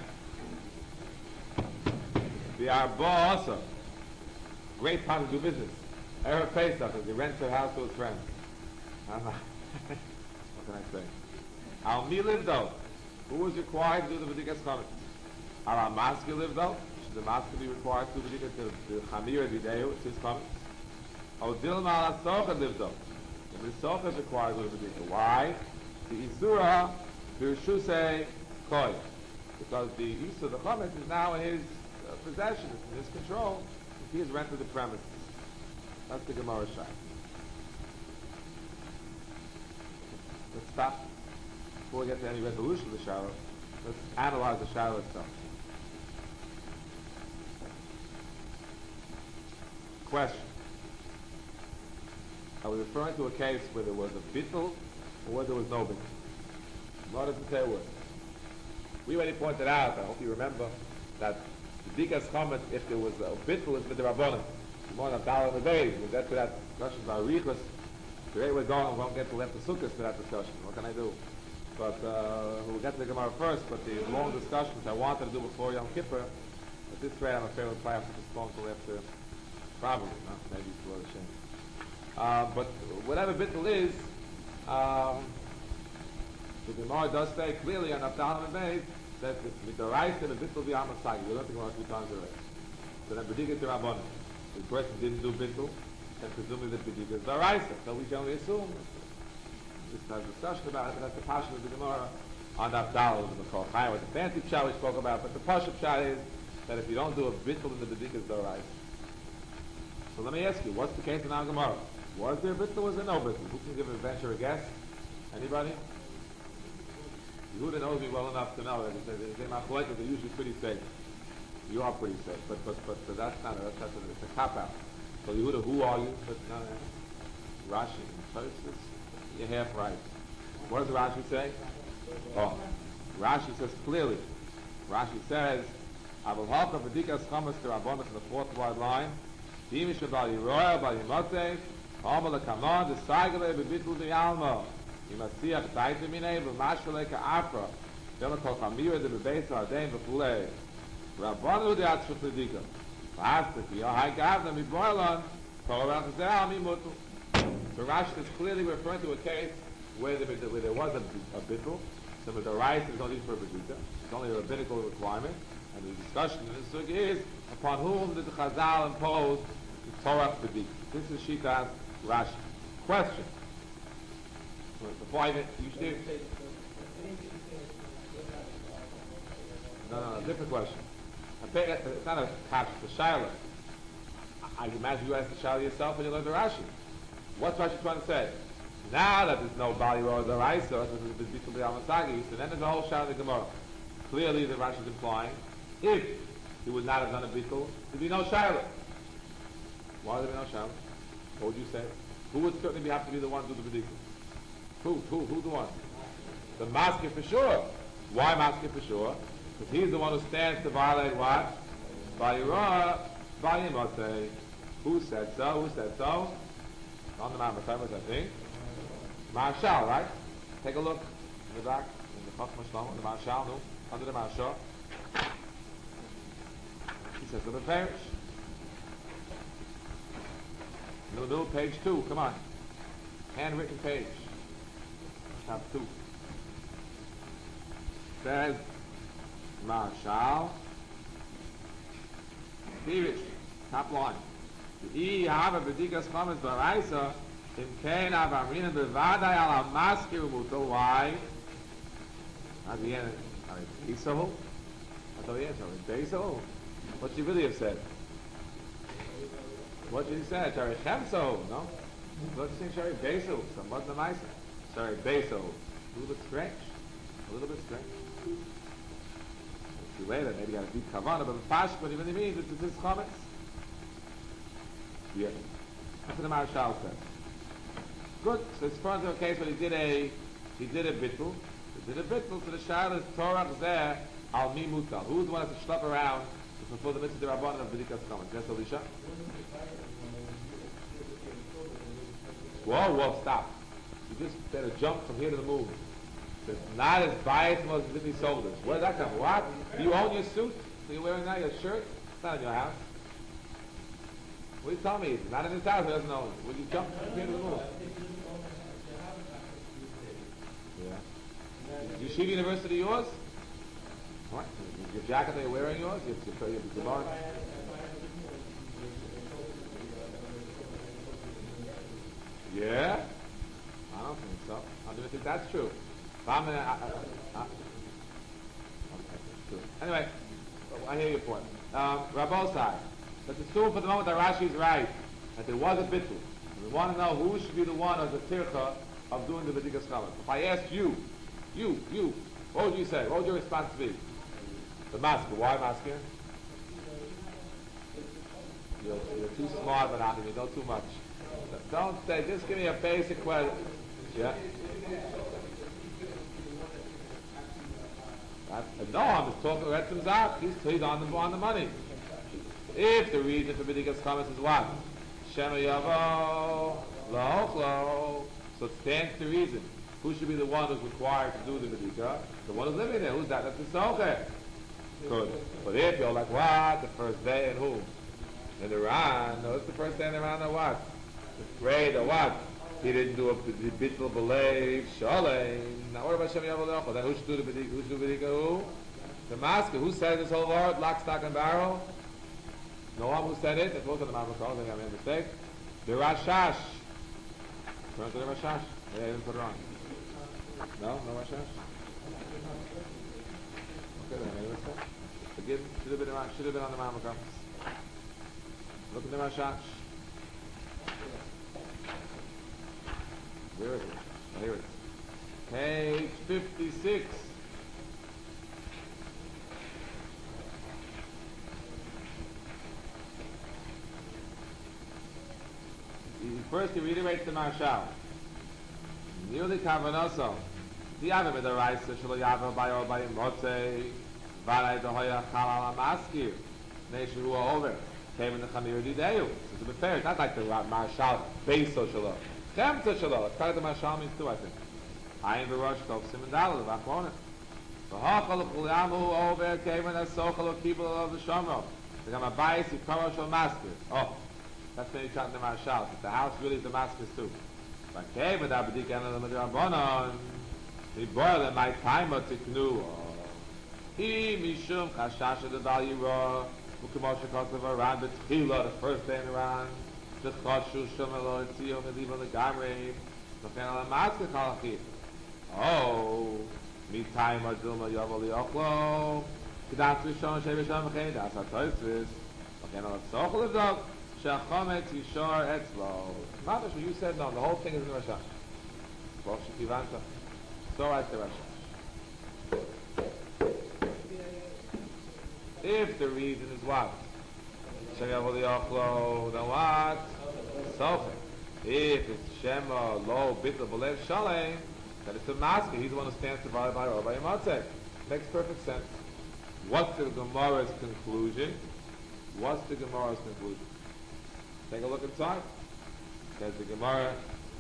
The Arba also. Great time to do business. Erev Pesach, he rents a house to his friend. What can I say? Al Mi lived though. Who was required to do the B'dikas Chametz? Al Maski lived though. Should the Maski be required to do the Chamir Videu? It's his Chametz. Al Dilma Al Socha lived though. The Socha is required to do the B'dikas. Why? The Isura Birshusei Koy. Because the Isur, the Chametz, is now in his possession. It's in his control. If he has rented the premises. That's the Gemara Shai. Let's stop. Before we get to any resolution of the Shiloh, let's analyze the Shiloh itself. Question. Are we referring to a case where there was a bittul or where there was no bittul? What does it say word? We already pointed out, I hope you remember, that the Dikas Chametz, if there was a bittul, is with the Rabbanim. More than $1 a day. We'll get to that discussion about Riechus. The way we're going, we won't get to left the Sukkot for that discussion. What can I do? But we'll get to the Gemara first, but the long discussions I wanted to do before Yom Kippur, at this rate I'm afraid we'll probably have to postpone till after, probably, not maybe it's a lot of shame. But whatever bittul is, the Gemara does say clearly on Abdallah and Beis that the rice and the bittul be Amasagi. We don't think about 2 times already. So then B'dikas to Rabbanim. The person didn't do bittul, and presumably the B'dikas is the rice. So we generally assume. Just have a discussion about it, but that's the passion of the Gemara on Abdallah and the Kol Chai, what the fancy pshat we spoke about. But the pasha pshat is that if you don't do a bittul in the B'dikas, the rice. So let me ask you, what's the case in our Gemara? Was there a bittul or was there no bittul? Who can give a venture a guess? Anybody? Yehuda knows me well enough to know that they're usually pretty safe. You are pretty safe, but that's not it's a cop out. So Yehuda, who are you? But no, Rashi, Tosfos, you're half right. What does Rashi say? Oh, Rashi says clearly. Rashi says, "Avol halcha v'dikas chametz to Rabbanos" in the 4th wide line. Dimish b'al yiroya b'al yimotev, ha'amal lekamon desaygale b'bittul b'yalmo. Yimasiach taitim minei v'mashvele ka'afra. V'yom kol chamira de b'beis ha'adein v'chulei. Rabbanu de'atzvut l'dika. V'astik yahai gavna mi'boilan korach ze'al mi'mutu. So Rashi is clearly referring to a case where there was a bittul. So the rice is only for a b'dika. It's only a rabbinical requirement. And the discussion in this sugya is upon whom did the Chazal impose the Torah b'dika. This is Shitas Rashi. Question. Before I even, you should. No, different question. It's not a catch, it's a shayla. I imagine you asked the shayla yourself when you learned the Rashi. What's Rashi trying to say? Now that there's no Bali or the Raisa, so then there's a whole shayla of the Gemara. Clearly the Rashi is implying, if he would not have done a bittul, there'd be no shayla. Why would there be no shayla? What would you say? Who would certainly have to be the one to do the bittul? Who the one? The masker for sure. Why masker for sure? Because he's the one who stands to violate what? Vayirah, Vayimotei. Who said so? On the Mount Matamas, I think. Marshal, right? Take a look in the back, in the Chachma Shlomo, the Marshal, no? Under the Marshal. He says to the parish. Middle, page 2, come on. Handwritten page. Top 2. Says Marshal. Pirish, top line. I have a b'dikas chametz b'raisa. Im kein avamrina b'vadai al hamaskir u'muto. Why? At the end, Isahu. I thought he answered. Beisahu. What should you really have said? What should you say? Shari Chemsahu, no? Let's sing Shari Beisahu. Somewhat nicer. Shari Beisahu. A little bit strange. See later, maybe you got a deep kavana, but the pash, what he really means is this chametz. Yeah. That's what the Marshal says. Good. So it's further to a case where he did a bittul. So the Shah is Torah there al mi mutal. Who's the one that's to schlep around to fulfill the mitzvah derabbanan of B'dikas Chametz. Yes, Elisha? Whoa, stop. You just better jump from here to the moon. It's not as biased as Zippy Soldiers. Where did that come from? What? Do you own your suit? So you're wearing now your shirt? It's not in your house. What do you tell me? It's not in his house, he doesn't own it. Will you jump from here to the moon? Yeah. Is Yeshiva University yours? What? Your jacket that you're wearing yours? You have to borrow it? Yeah? I don't think so. I don't think that's true. Okay, true. Anyway, I hear your point. Rabbosai, let's assume for the moment that Rashi is right, that there was a bittul. We want to know who should be the one as the tircha of doing the B'dikas Chametz. If I asked you, what would you say? What would your response be? The masker. Why masker? You're too smart, Menachem. You know too much. Don't say, just give me a basic question. Yeah? No, I'm just talking about Etzem Zach. He's on the money. If the reason for B'dikas Chametz is what? Shema Yavo, Lo. So it stands to reason. Who should be the one who's required to do the B'dika? The one who's living there. Who's that? That's the Socher. Good. But if you're like, what? The first day and who? In Iran. No, it's the first day in Iran or what? The grade or what? He didn't do a bittul b'leiv shalem. Now what about Shem Yavol? Then who should do the B'dika? Who should do B'dika? Who? The masker. Who said this whole word? Lock, stock, and barrel? No one who said it. That's also the Mamakol. I think I made a mistake. The Rashash. Turn to the Rashash. Yeah, I didn't put it on. No Rashash? Okay, then I made a mistake. Forgive me. Should have been on the Mamakol. Look at the Rashash. Where is it? Oh, here it is. Page 56. First, he reiterates the Marshal. Nearly Kavanoso. The Yavim with the rice, Shalo Yavim by Mote, Varai the Hoya Chalala Maskir, Nation who are over, came in the Chamir Dideyu. So to be fair, it's not like the Marshal base Shalo. Chemta Shalo. It's part of the Marshal means too, I think. Ayin Barosh Tov Simandal, the Vakona. The Hachal Chuliamu over came in a Sochal of people of the Shomro. They got a bias, you come out Maskir. Oh. That's when you chant the Marshal. The house really is Damascus too. But came with Abdik and the Madrabonon. He boiled in my time of Tiknu. He Mishum Chashash the Dalyra. Mukamosha Kosovo Iran, but Tchila, the first day in Iran. The Choshu Shumelo, Tzio, Mediva, the Gamre. The Fenal Maskir Kalachi. Oh, me time of Dilma Yavali Oklo. Kedatsu Shon Shevisham Chen, that's our Toysvis. Okay, now let's talk a little bit. Shachamet Yishar Etzlo. Mamash, you said no, the whole thing is in the Rashash. Well, Shekivanta. So writes the Rashash. If the reason is what? Sheyavol Yochlo, then what? Sofer. If it's Shema, Lo, Bitla, Belev, Shalem, then it's a masker. He's the one who stands to by or by Yamatzeh. Makes perfect sense. What's the Gemara's conclusion? Take a look inside. There's the Gemara.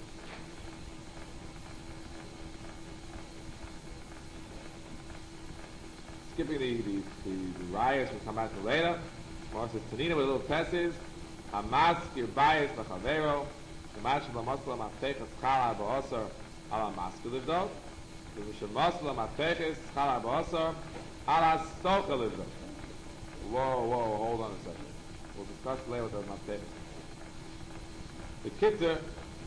Skipping the riots, we'll come back to later. Gemara says, Tanina with little tesses. Hamas, your bias, Bachavero. The Mashal, Masla, Maftecha, Schala, Ba'osar, Ala Maskil Livdov. The Mishal Masla, Maftecha, Schala, Ba'osar, Ala Socha Livdov. Whoa, hold on a second. We'll discuss later what those Maftecha. The Kitter,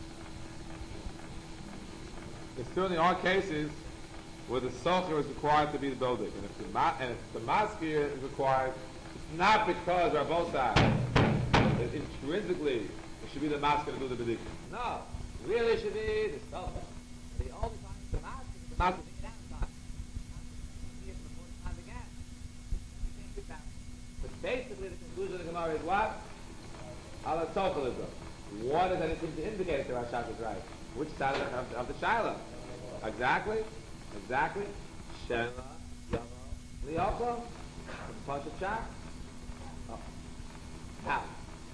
there certainly are cases where the Socher is required to be the building. And if the Maskir is required, it's not because Rabbosai, that intrinsically it should be the Maskir to do the B'dik. No, it really should be the Socher. The only time the Maskir is the outside. But basically the conclusion of the Gemara is what? Ala Socher is though. One is that it seems to indicate that Rashash is right. Which side of the Shiloh? Exactly. Shema, Yama, Lioko, Pasha Chak. house.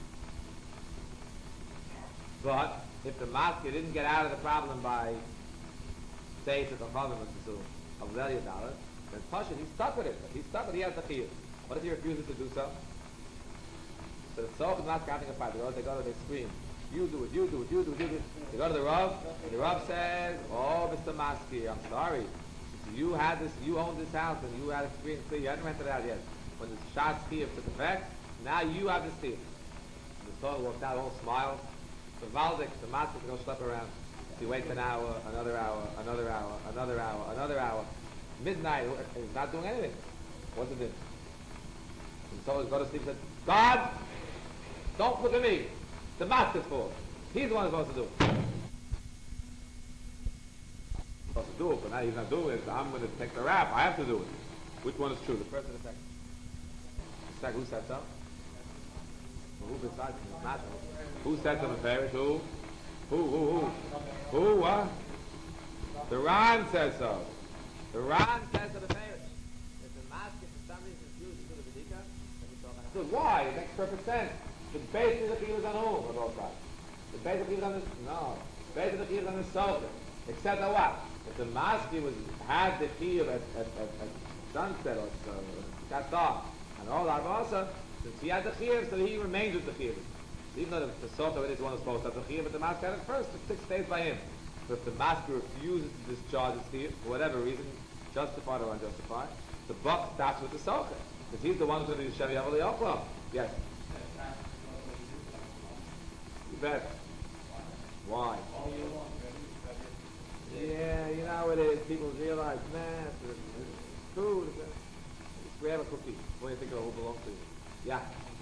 But if the masker didn't get out of the problem by saying to the father of value dollar, then Pasha, he's stuck with it. He's stuck with it. He has the chiyuv. What if he refuses to do so? So the tzorch is not counting a fight. They go to the scream. You do it, you do it, you do it, you do it. They go to the Rav, and the Rav says, oh, Mr. Maski, I'm sorry. You had this, you owned this house, and you had experience, you hadn't rented it out yet. When the shot chiyuv took effect, now you have this chiyuv. The tzorch walked out, all smiles. The Valdik, the Maski, can go schlep around. He waits an hour, another hour, another hour, another hour, another hour. Midnight, he's not doing anything. What's it do? And so he's go to sleep and said, God, don't look at me. The master's fault. He's the one who's supposed to do it. Supposed to do it, but now he's not doing it, so I'm going to take the rap. I have to do it. Which one is true? The first or the second? The second, who said so? Well, who besides the master? Who said to the parish? Who? Who? What? The Ran says so. The Ran says to the parish. If the master for some reason refused to do the Vedika, then we talk about it. Why? It makes perfect sense. The base of the chiyuv is on whom? On both sides. The base of the chiyuv is on this? No. The base of the chiyuv is on the sofa. Except that what? If the master had the chiyuv at sunset or got dark, and all that also, since he had the chiyuv, so he remains with the chiyuv. Even though the sofa is one who's supposed to have the chiyuv, but the master had it first, it stays by him. But if the master refuses to discharge his chiyuv, for whatever reason, justified or unjustified, the buck stops with the sofa. Because he's the one who's going to do Shem Yavel Yochlam. Yes. You bet. Why? Yeah, you know how it is. People realize, man, it's food. Just grab a cookie. What do you think it will belong to you? Yeah.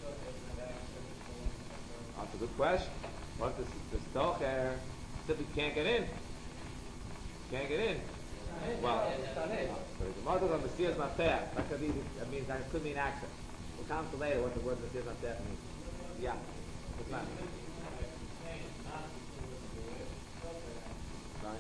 That's a good question. What if the stocher simply can't get in? Can't get in. Well, the mother of Messiah is not there. That means that it could mean access. We'll come to later what the word Messiah is not there means. Yeah. What's that? Right.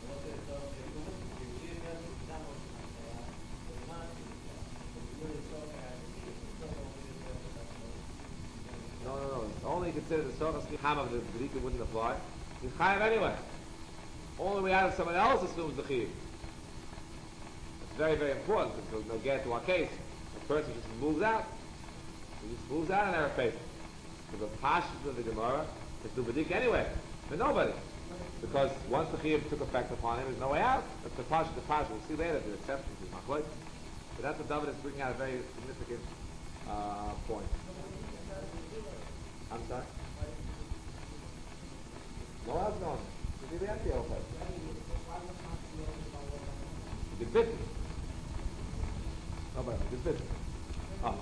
No. Only consider the Sochas Ham of the Vedika wouldn't apply. He's Chayav anyway. Only we have someone else assumes the Chiyuv. It's very, very important because we'll get to our case. A person just moves out. He just moves out in their faith. So the Pashas of the Gemara is to Vedika anyway. For nobody. Because once the Chiyuv took effect upon him, there's no way out. That's the Pashas. We'll see later the exceptions is not quite. But that's what David is bringing out a very significant point. I'm sorry? No one else knows. You did the empty open. You did business. Nobody. You did business. Oh.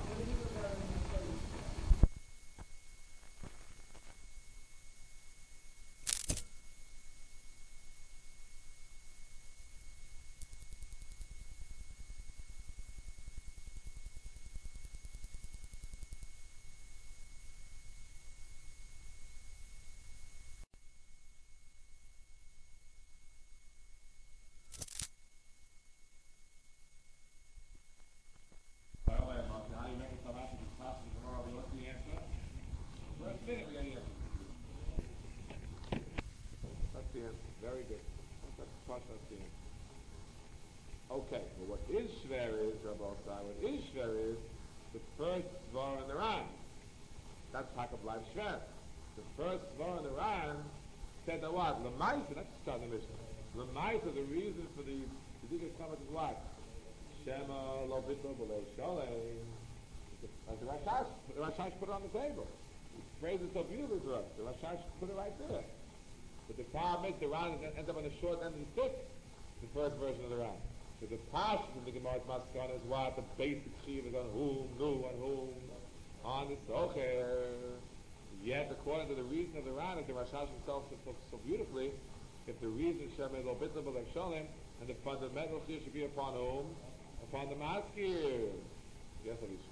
Very good. That's the answer. Okay, well what is shver is, Rabbi Osai, what is shver is the first svar in the Ran. That's Pakab Live Shver. The first svar in the Ran said that what? Lamaisa, that's the Mishnah. Lamaisa, the reason for the Vedika Summit is what? Shema lo bitlo below shalem. Like the Rashash put it on the table. He phrased it so beautifully for us. The Rashash put it right there. But the problem is the Ran ends up on the short end of the stick, the first version of the Ran. So the Pash in the Gemara's Maskana is what? The basic Shiv is on whom, on the Socher. Yet, according to the reason of the Ran, as the Rashash himself spoke so beautifully, if the reason Shem is lo bitna b'lev sholem, and the fundamental Shiv should be upon whom? Upon the Maskir. Yes, Alicia.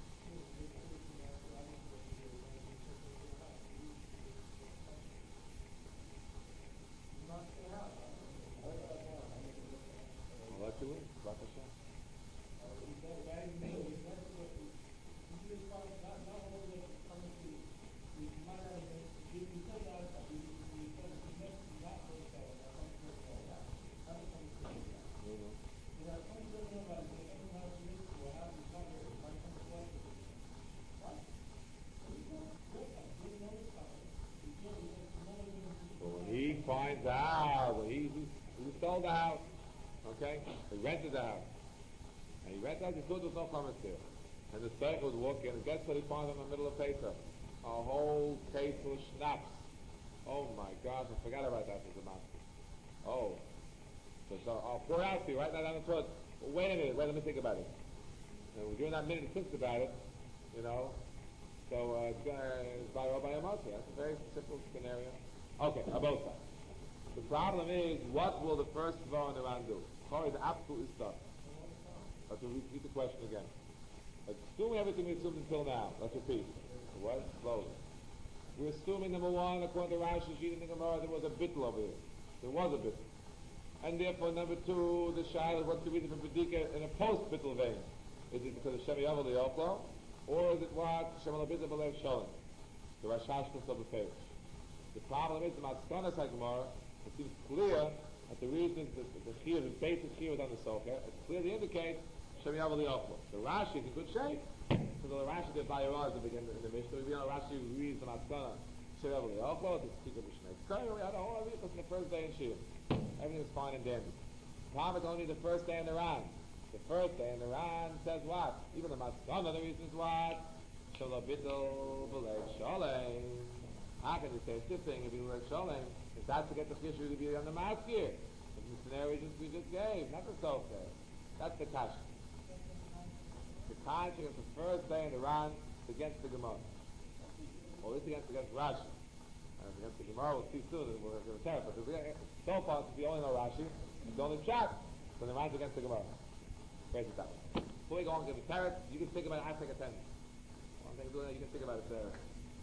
finds out that he stole the house. Okay? He rented the house. And he rented the house, he thought there was no chametz there. And the tzarech was walking, and guess what he found in the middle of Pesach? A whole case full of schnapps. Oh my gosh, I forgot about that as a master. Oh. So I'll pour out to you right now down the throat. Well, wait a minute, let me think about it. And during that minute he thinks about it, you know, so it's by Rabbi Yamasi. That's a very simple scenario. Okay, on both sides. The problem is, what will the first Tvar in Iran do? Torah is absolutely stuck. Let's repeat the question again. Assuming everything we assumed until now, let's repeat. What? Slowly. We're assuming, number one, according to Rashi, Shita, and the Gemara, there was a bittul over here. There was a bittul. And therefore, number two, the shayla is what's the reason for Bedika in a post-bittul vein? Is it because of Shem Yavel the Yoklo? Or is it what? Shem Alabizah Belev Sholem. The Rashashnas of the Parish. The problem is, the Matzkanas HaGemara, it seems clear that the reason is that the chiyuv, the basic chiyuv is on the socher, it clearly indicates Shem Yavel the Yoklo. The Rashi is in good shape. So the Rashi did Bayarah at the beginning in the Mishnah. We know Rashi reads the Matzkana Shem Yavel the Yoklo, it's Tikka Mishnah. We had a whole week from the first day in Shir. Everything is fine and dandy. The problem is only the first day in the Ran. The first day in the Ran says what? Even the Matzkana, the reason is what? Shalabidol B'lev Sholem. How can you say a thing if you B'lev Sholem? Is that to get the Chishur to be on the Matzkir? In the scenario we just gave, not the Sofer. That's the Kasha. The Kasha is the first day in the Ran against the Gemara. Or it's against Rashi. And against the Gemara, we'll see soon, we're going to tell it. But so far, since we only know Rashi, it's only Pshat. So the Ran's against the Gemara. Where's it out? Before we go on to the Teretz, you can think about it, I take attendance. One thing doing that, you can think about it there.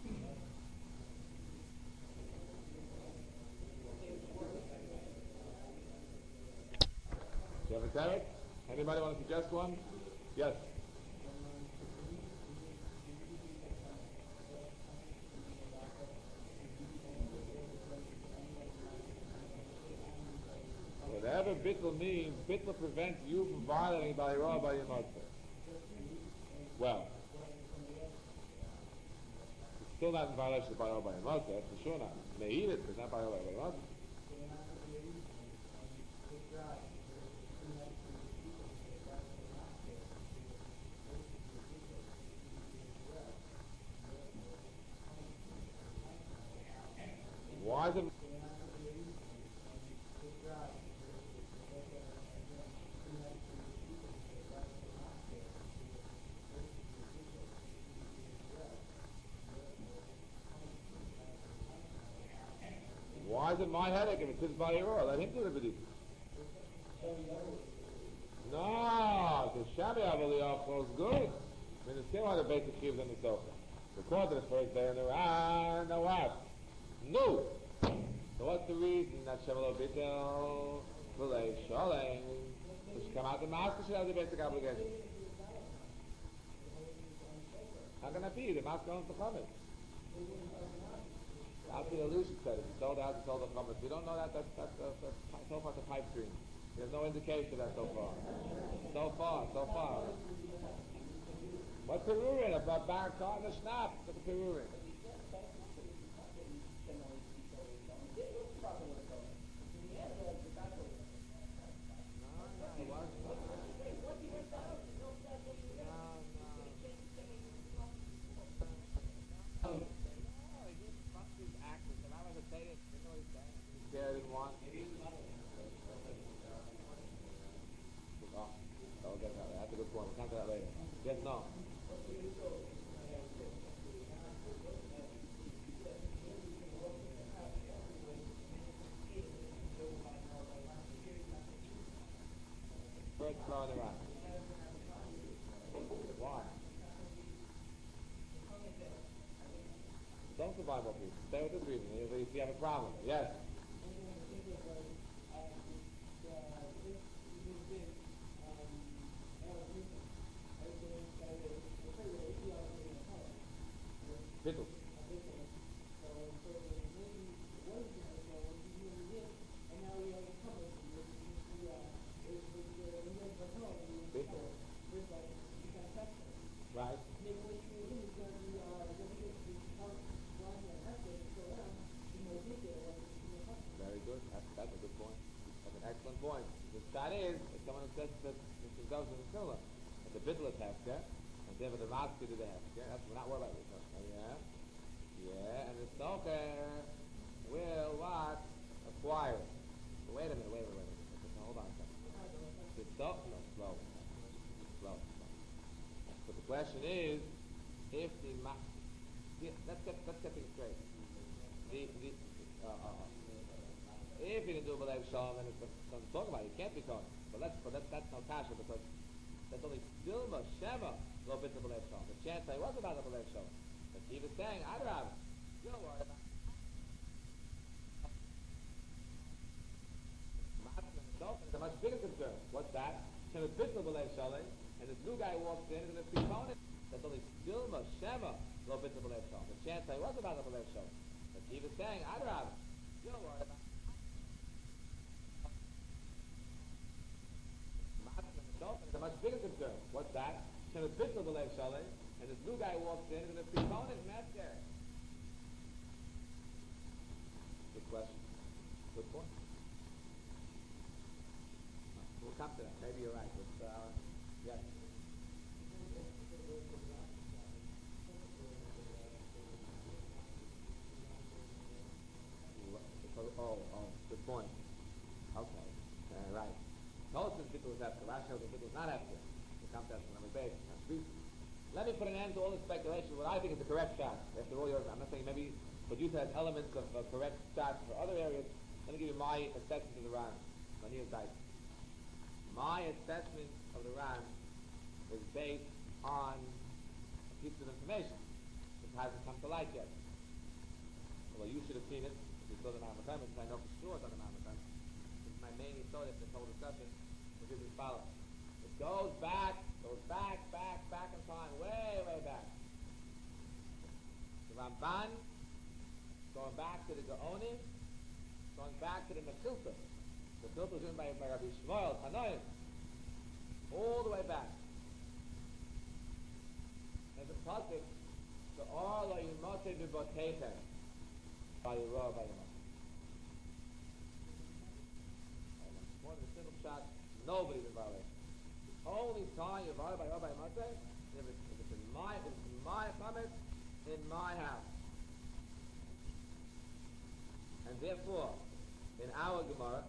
Do you have a Teretz? Anybody want to suggest one? Yes. Whatever bittul means, bittul prevents you from violating by Ra by your master. Well, it's still not in violation by Ra by your master, that's for sure not. You may eat it, but not by Ra by your master. Why is it? Why is it my headache if it's his body raw? Let him do the b'dika. No, the Shabbat Avaliyah is good. I mean, it's still on the basic chiyuvs on the sofa. Because of the first day in the Ran, no what? No. So what's the reason that Shemal Bitel V'lei Sholem should come out the master should have the basic obligation? How can that be? The master owns the chametz. That's the illusion said it. He sold out, he sold the chametz. We don't know that. That's so far the pipe dream. There's no indication of that so far. So far. What's Perurin? A bar caught in a schnapps. What's a Perurin? That's a good point. We'll come to that later. Yes, no. First floor on the right. Why? Don't survive what people. Stay with this reason if you have a problem. Yes. Bittul. Right. That is, if someone says that this goes in the Silla, and the Bittel is Hefker, and therefore the Master did the Hefker, that's we're not worried about this. Yeah? Yeah, and the Stoker will what? Acquire. So wait a minute. Hold on a second. The Stoker, no, slow. But the question is, if the let's get things straight. If you didn't do B'lev Shalom, then it's something to talk about. You can't be caught. But that's no kasha because that's only Dilma Shema no bit of B'lev Shalom. The chance I was about the B'lev Shalom, but he was saying, I'd rather. You don't worry about it. It's a much bigger concern. What's that? Shem is bit of B'lev Shalom, and this new guy walks in and it's pre-pone it. That's only Dilma Shema no bit of B'lev Shalom. The chance I was about the B'lev Shalom, but he was saying, I'd rather. You don't worry about it. It's a much bigger concern. What's that? Shem is bit of B'lev Shalom, and this new guy walks in and it's pre-pone it, and that's there. Good question. Good point. We'll come to that. Maybe you're right. But, yes. Good point. Okay. Right. Told us people was after. Rashi knows people was not after. We'll come to that number base. Let me put an end to all the speculation. What I think is the correct shot. After all yours, I'm not saying maybe Producer has elements of correct shots for other areas. Let me give you my assessment of the Ran. My assessment of the Ran is based on a piece of information that hasn't come to light yet. Well, you should have seen it if you saw the Ma'amatam, because I know for sure it's on the Ma'amatam. This is my main thought of this whole discussion, which is as follows. It goes back in time, way back. The Ramban, going back to the Gaonim, going back to the Mechilta. The Mechilta was written by Rabbi Shmuel, Hanoim, all the way back. There's a pasuk, the Or lo yimote b'boteitem, by Yerah, by Yerah. One of the simple shots, nobody's in violation. The only time you're violated by Yerah, by Yerah, if it's in my apartment, in my house. And therefore, in our Gemara,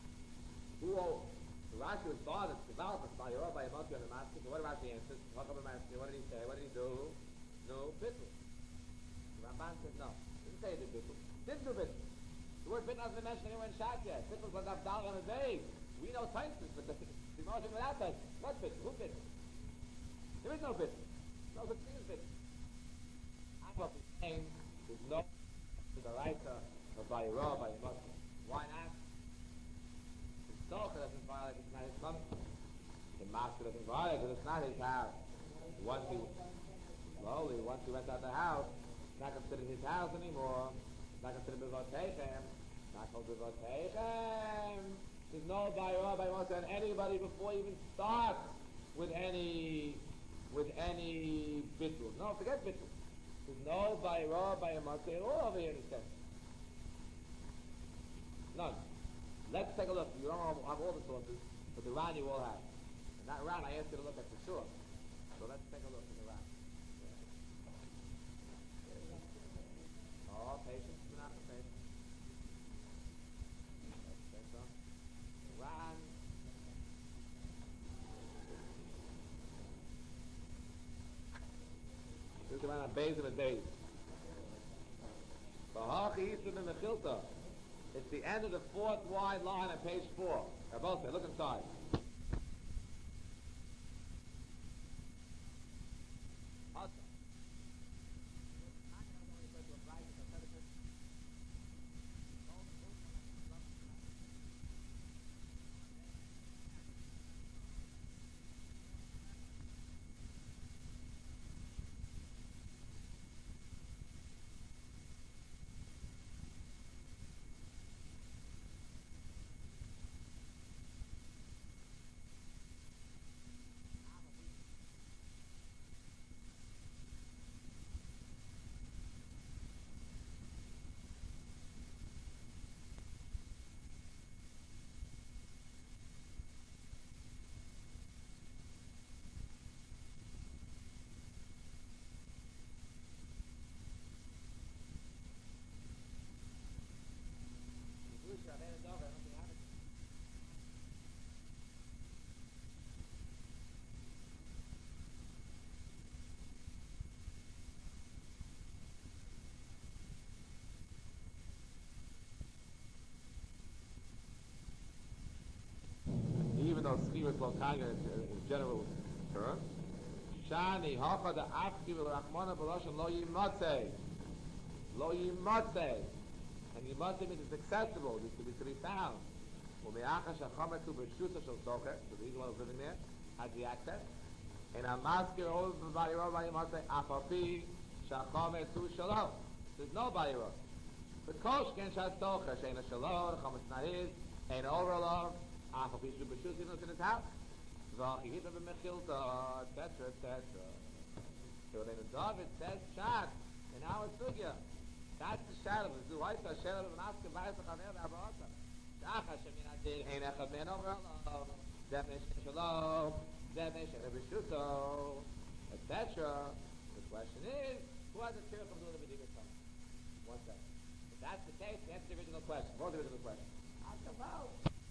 Rashi was bothered to develop us by Yerah, by Yerah, on the master. So what about the answer? What did he say? What did he do? No, bittul. The Ramban said no. He didn't say he did bittul. Didn't do bittul. The word bittul hasn't been mentioned anywhere in Shach yet. Bittul was Abdal on a day. We know Taintus, but the Gemara said without Taintus. What's bittul? Who bittul? There is no bittul. No such thing as bittul. I'm what we're saying. There's no the right of by Yerah, by Yerah. Why not? The Stoker doesn't violate, it's not his money. The master doesn't violate, because it's not his house. Once he went out the house, it's not considered his house anymore. It's not considered B'votechem. It's not called B'votechem. There's no Bayra by Moshe on anybody before you even start with any bittul. No, forget bittul. There's no Bayra by Moshe at all over here in this text. None. Let's take a look. You don't have all the sources, but the Ran you all have. And that Ran I asked you to look at for sure. So let's take a look at the Ran. Oh, patience. We're not patient. Let's take some. Ran. This is the Ran on Beis and Beis. V'hachi Yisrael in Mechilta. It's the end of the fourth wide line on page 4. They're both there. Look inside. al Schiris Lokanya in general terms. Shani, Hacha the Afki Rachmana Balashon Lo Yimotze. Lo Yimotze. And Yimotze means it's accessible, it's to be found. Umeacha Shachamet to Beshuta Shal Socher, so the one who's living there, has the access. And a masker over the body road by Yimotze, Afapi, Shachamet to Shalom. There's no body road. The Koshken Shal Socher, Sheina Shalom, Chametz Nahiz, Ein Overlov, Afapi Shu Beshuta, you know, in his house. V'achihita b'mechilta, etc., etc. So then David says, Shad, in our sugya, that's the shadow of the white shadow of an Aska Ba'is Chaver Abba. Shach Hashem Yinadid, Ein Echad Men Overlov, Zemesh Shalom, Zemesh Ebeshuto, etc. The question is, who has a tzirich of doing the B'digas Torah? One second. If that's the case, answer the original question. What was the original question? Ask about.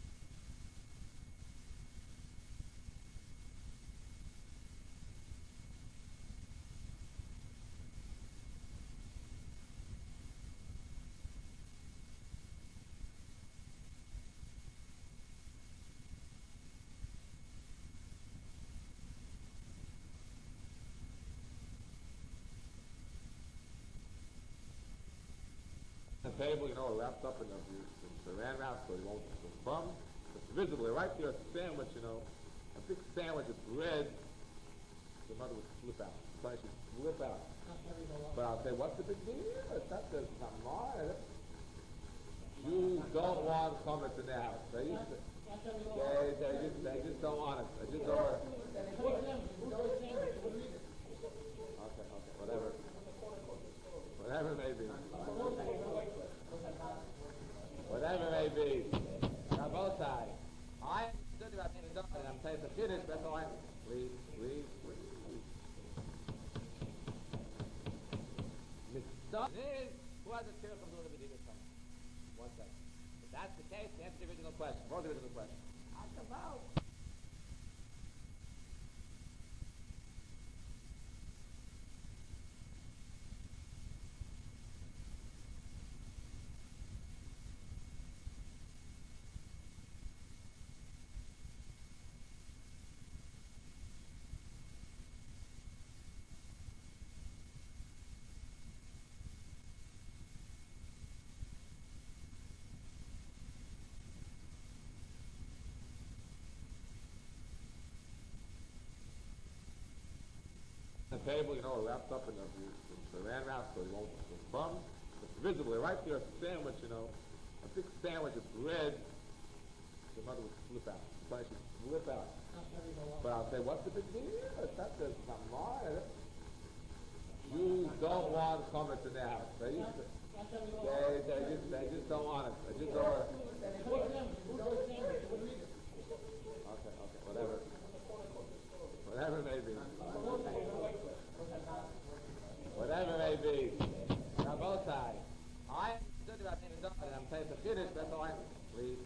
The table, you know, wrapped up in the saran wrap so you won't crumb. It's visibly right here, a sandwich, you know, a big sandwich of bread. The mother would flip out. So she'd flip out. But I'll say, what's the big deal? It's not the mine. Jews don't want chametz in their house. They just don't want it. They just don't want it. Okay, whatever. Whatever it may be. Whatever it may be. Now both sides. I understood about being done, and I'm saying the finish, that's all I please. Mitzvah is, who has a tzirich of doing the B'digas Torah? One second. If that's the case, answer the original question. What was the original question? Ask about. The table, you know, wrapped up in the saran wrap so you won't crumb. It's visibly right here, a sandwich, you know, a big sandwich of bread. The mother would flip out. So she'd flip out. But I'll say, what's the big deal? It's not mine. Jews don't want chametz in their house. They just don't want it. They just don't want it. Okay, whatever. Whatever it may be. Whatever it may be. Now both sides. I understood about being done, and I'm saying the finish, that's all I please.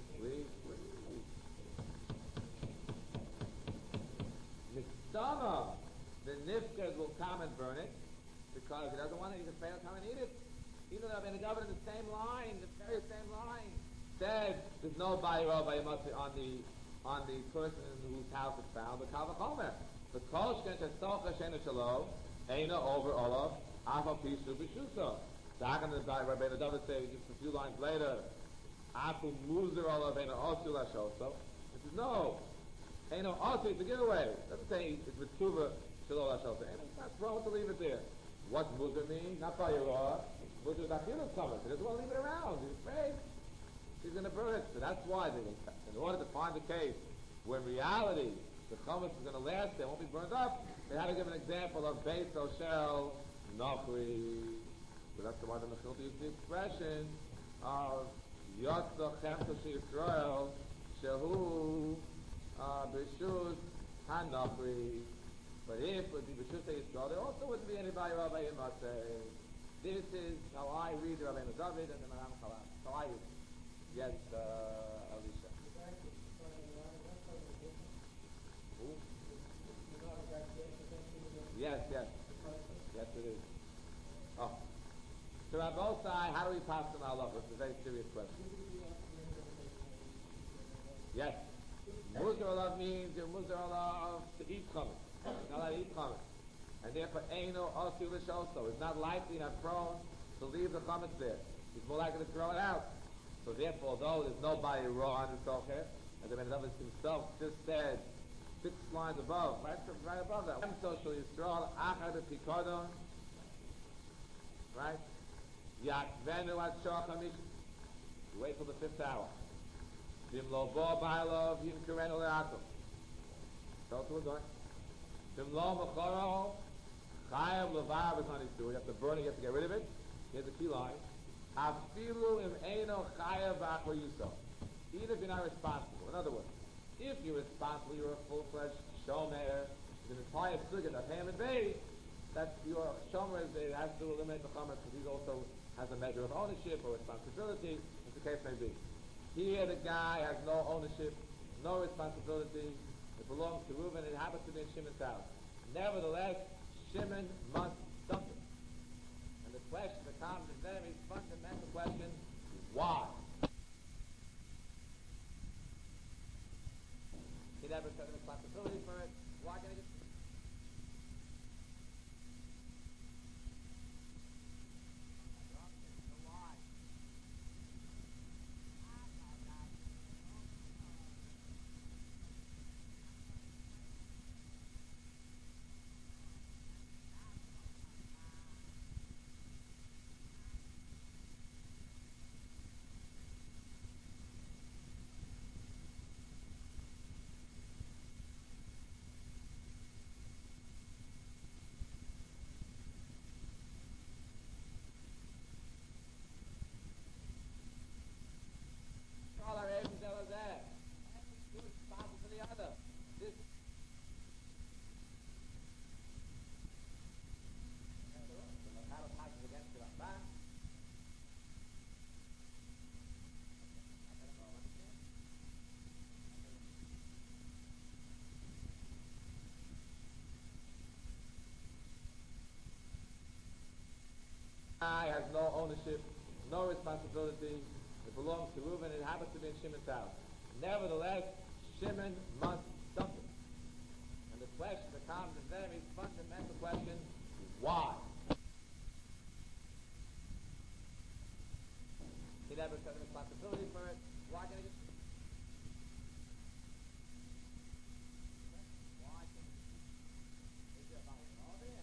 Mitzvah, the nifkes will come and burn it, because he doesn't want it, he's afraid to come and eat it. Even though I've been in the same line, the very same line, said there's no bayiro bayimotzi on the person in whose house it's found, but kavachomer. The koshken shesocha shena shalom, eina over olav, afa pisu b'shuso. So how can the Rabbi David say just a few lines later, afu muzer olav eina osu lashoso? He says, no, eina osu, it's a giveaway. It doesn't say it's mitzuva shalom lashoso. It's not wrong to leave it there. What's muzer mean? Not bayiro. Muzer is achilas chametz. He doesn't want to leave it around. He's afraid he's going to burn it. So that's why in order to find the case where in reality the chametz is going to last, they won't be burned up, they had to give an example of Beis Oshel Nochri. So that's the why the Mechilta used the expression of Yotza Chemta Yisrael Shehu B'Shus HaNochri. But if it would be B'Shus Yisrael, there also wouldn't be anybody Rabbi Yimaseh. This is how I read Rabbi David and the Maram Chalal. So I read it. Yes, Alicia. Who? Yes, it is. Oh. So on both sides, how do we pass them Allah? It's a very serious question. Yes. Muzer olav means you're muzer Allah to eat chametz. You're not allowed to eat chametz. And therefore, Eino Osu L'Shoso is not likely, not prone to leave the chametz there. He's more likely to throw it out. So therefore, although there's nobody raw on the Socher, as the Menadavis himself just said, 6 lines above, right above that. Social Yisrael, Achad Pikodon, right? Yakvenu at Shochamish. You wait till the 5th hour. Dimlo Bo Bailov, Yim Kurenu Le'atom. So we're going. Dimlo Mechoro, Chayav Levav is on his door. You have to burn it, you have to get rid of it. Here's the key line. Afilu im Eino Chayav V'Achor Yisrael. Even if you're not responsible. In other words, if you're responsible, you're a full-fledged shomer. The entire sugya that Ham and Bay, that your shomer has to eliminate the chametz because he also has a measure of ownership or responsibility, as the case may be. Here, the guy has no ownership, no responsibility. It belongs to Reuben. It happens to be in Shimon's house. Nevertheless, Shimon must dump it. And the question that comes is very fundamental question: why? He never took responsibility for it. Why can he just... all our agents are there. Every two is responsible for the other. This the Makalo passes against the Rambam. I has no ownership, no responsibility. It belongs to Reuben. It happens to be in Shimon's house. Nevertheless, Shimon must dump it. And the question that comes is a very fundamental question: why? He never took responsibility for it. Why can he just... Why can he... Is there about it all there?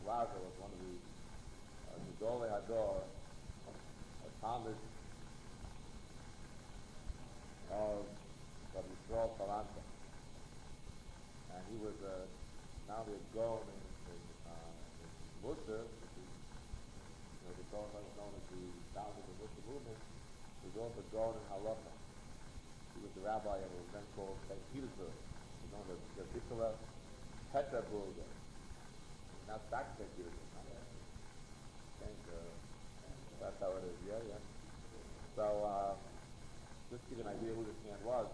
Raza was one of the Gedolei Hador, a Talmud of Rabbi Yisrael Palanta. And he was now the Gaon in Musar, which is the Gaon that was known as the founder of the Musar movement, was also Gaon in Halacha. He was the rabbi of what was then called St. Petersburg. He's known as the Ikola Peterburger. Now it's back to St. Petersburg. That's how it is, yeah. So, just to give you an idea who this man was,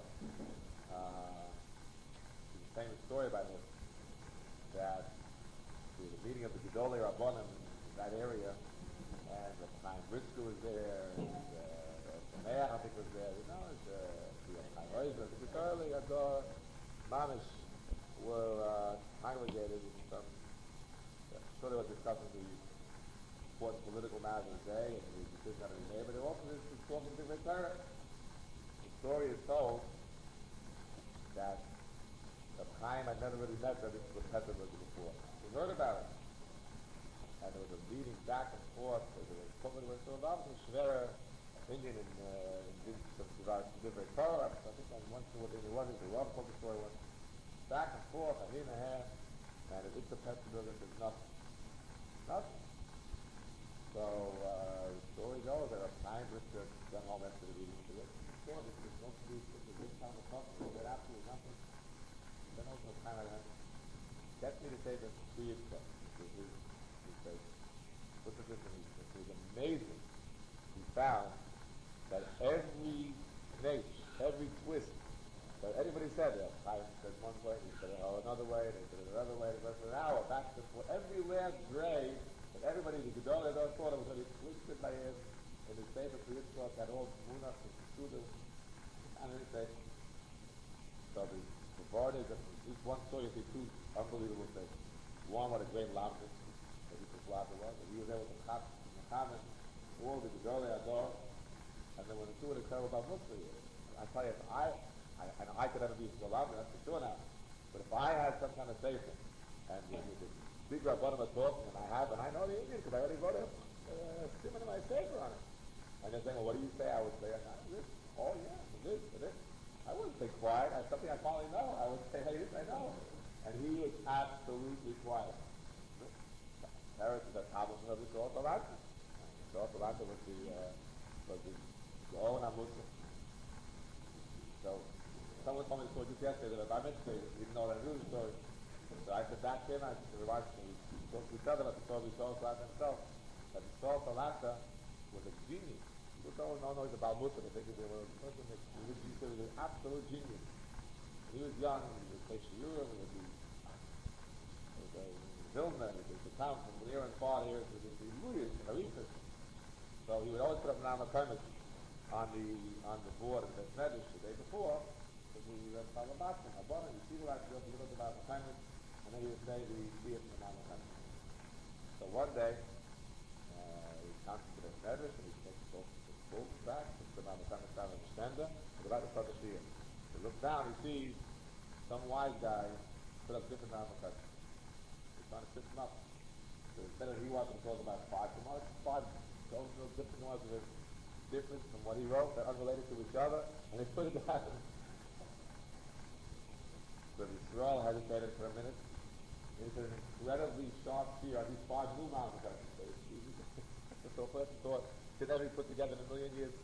there's a famous story about him, that there was a meeting of the Gedolei Rabbanim in that area, and the Chaim Brisker was there, and the Meach, I think, was there, the Chaim Oizer, the Gedolei Hador Mamish were congregated in some, sure they were discussing the important political matters of the day, and the decision that was made, but they also just talking to the Torah. The story is told that the Chaim had never really met Rabbi Peterburg before. He heard about it. And there was a meeting back and forth. There was somebody went so involved in Shvera opinion and did some different Torah. I think I once knew what it was. The Rav told the story once. Back and forth, a year and a half, and it Rabbi Peterburg said nothing. Nothing. So the story goes that a Chaim Brisker went home after the meeting. He said, there's no solution. There's this kind of talk. There's absolutely nothing. Then also kind of gets me to say that free itself. He says, what's the difference? It was amazing. He found that every snake, every twist that anybody said, I said one way, he said another way, they said it another way, the rest of an hour, back to forth. Every last grade that everybody, the Gedolei Hador thought it was going to be twisted by him in his paper for Yitzchak, that all Munach and Sudas, and then he said, so the board is that each one story is two unbelievable things. One, what a great lamper, that he was laughing was, that he was able to cut the comment, all the Gedolei Hador, and then when the two would occur about Muslim, I tell you, if I could ever be a lamper, that's for sure now. But if I had some kind of safety, and the big Rabbanim are talking, and I know the Indian, because I already wrote a statement in my safer on it. And they're saying, well, what do you say? I would say, this. Oh, yeah, this. I wouldn't say quiet. That's something I finally know. I would say, hey, this I know. And he was absolutely quiet. Paris is a establishment of the Shor Talanta. The Shor Talanta was the own Muslim. So, someone told me the story just yesterday that if I mentioned it, he didn't know that I knew the story. So I said back to him, I said, we said about the story of the Shor Talanta himself, that the Shor Talanta was a genius. People don't know about Muslim. They think they were a person that he was an absolute genius. When he was young, he would take shiurim, he would be Vilna, he would come from near and far here to the Luyas, Harifas. So he would always put up an Amakomis on the board of the Medish the day before, because he was Talabatim, Abana, you see what I feel, a little bit about Amakomis, and then he would say the Yisiyah from the Amakomis. So one day, he comes to the Medish, and he takes the back, puts them on the down in the stender, and about to start the Shia. He looks down, he sees some wise guy put up different Amakomis. He's trying to fit them up. So instead of he wanted to talk about five those little different ones that are different from what he wrote, they're unrelated to each other, and they put it down. So Yisrael hesitated for a minute. It's an incredibly sharp spear on these five new Amakomis. So first thought, could never be put together in a million years.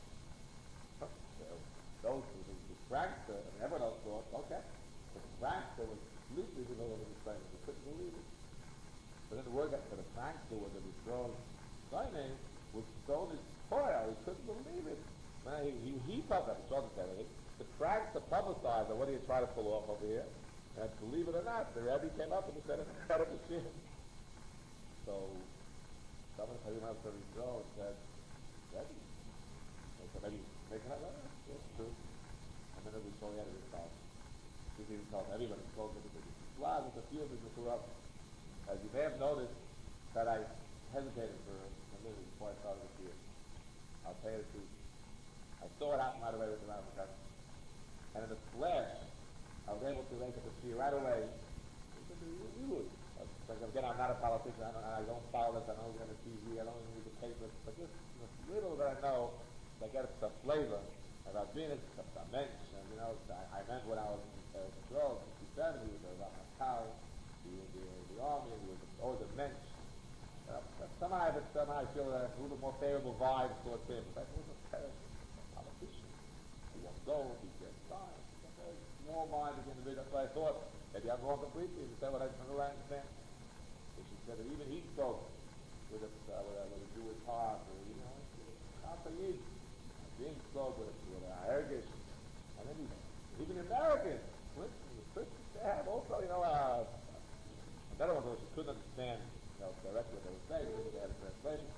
Those the prankster, and everyone else thought, okay, the prankster was completely devoted to the thing. They couldn't believe it. But then the word got to the prankster was that his girl's surname was so destroyed, he couldn't believe it. Man, he felt that, he wasn't saying anything. The prankster publicized that, what do you try to pull off over here? And believe it or not, the Rebbe came up and he said, incredible shit. So, someone came out to his girl and said, Rebbe? They said, maybe making that letter? Yes, true. And then it was so he had it himself. He didn't tell everyone he spoke to because it's flat with a few of his corrupt. As you may have noticed that I hesitated for a minute before I started the year. I'll tell you the truth. I saw it happen right away with the Rambam. And in a flash, I was able to make up the sphere right away. Like, again, I'm not a politician. I don't follow this. I don't look at the TV. I don't even read the papers. But just little that I know, I get a flavor. And Rabbinus, a mensch, and I remember when I was in control, 57, he was a Ramakal, the army, he was always a mensch. But somehow I feel that a little more favorable vibes towards him. But he was a politician. He won't go, he gets signed. He's a very small-minded individual. So I thought, maybe I'm wrong completely. He said what I don't understand. So she said that even he spoke with a Jewish heart, or, Chapa Yid. Being spoke with a Hergish. And then even Americans, Clinton, the Christians, they have also, another one who couldn't understand, directly what they were saying, because they had a translation.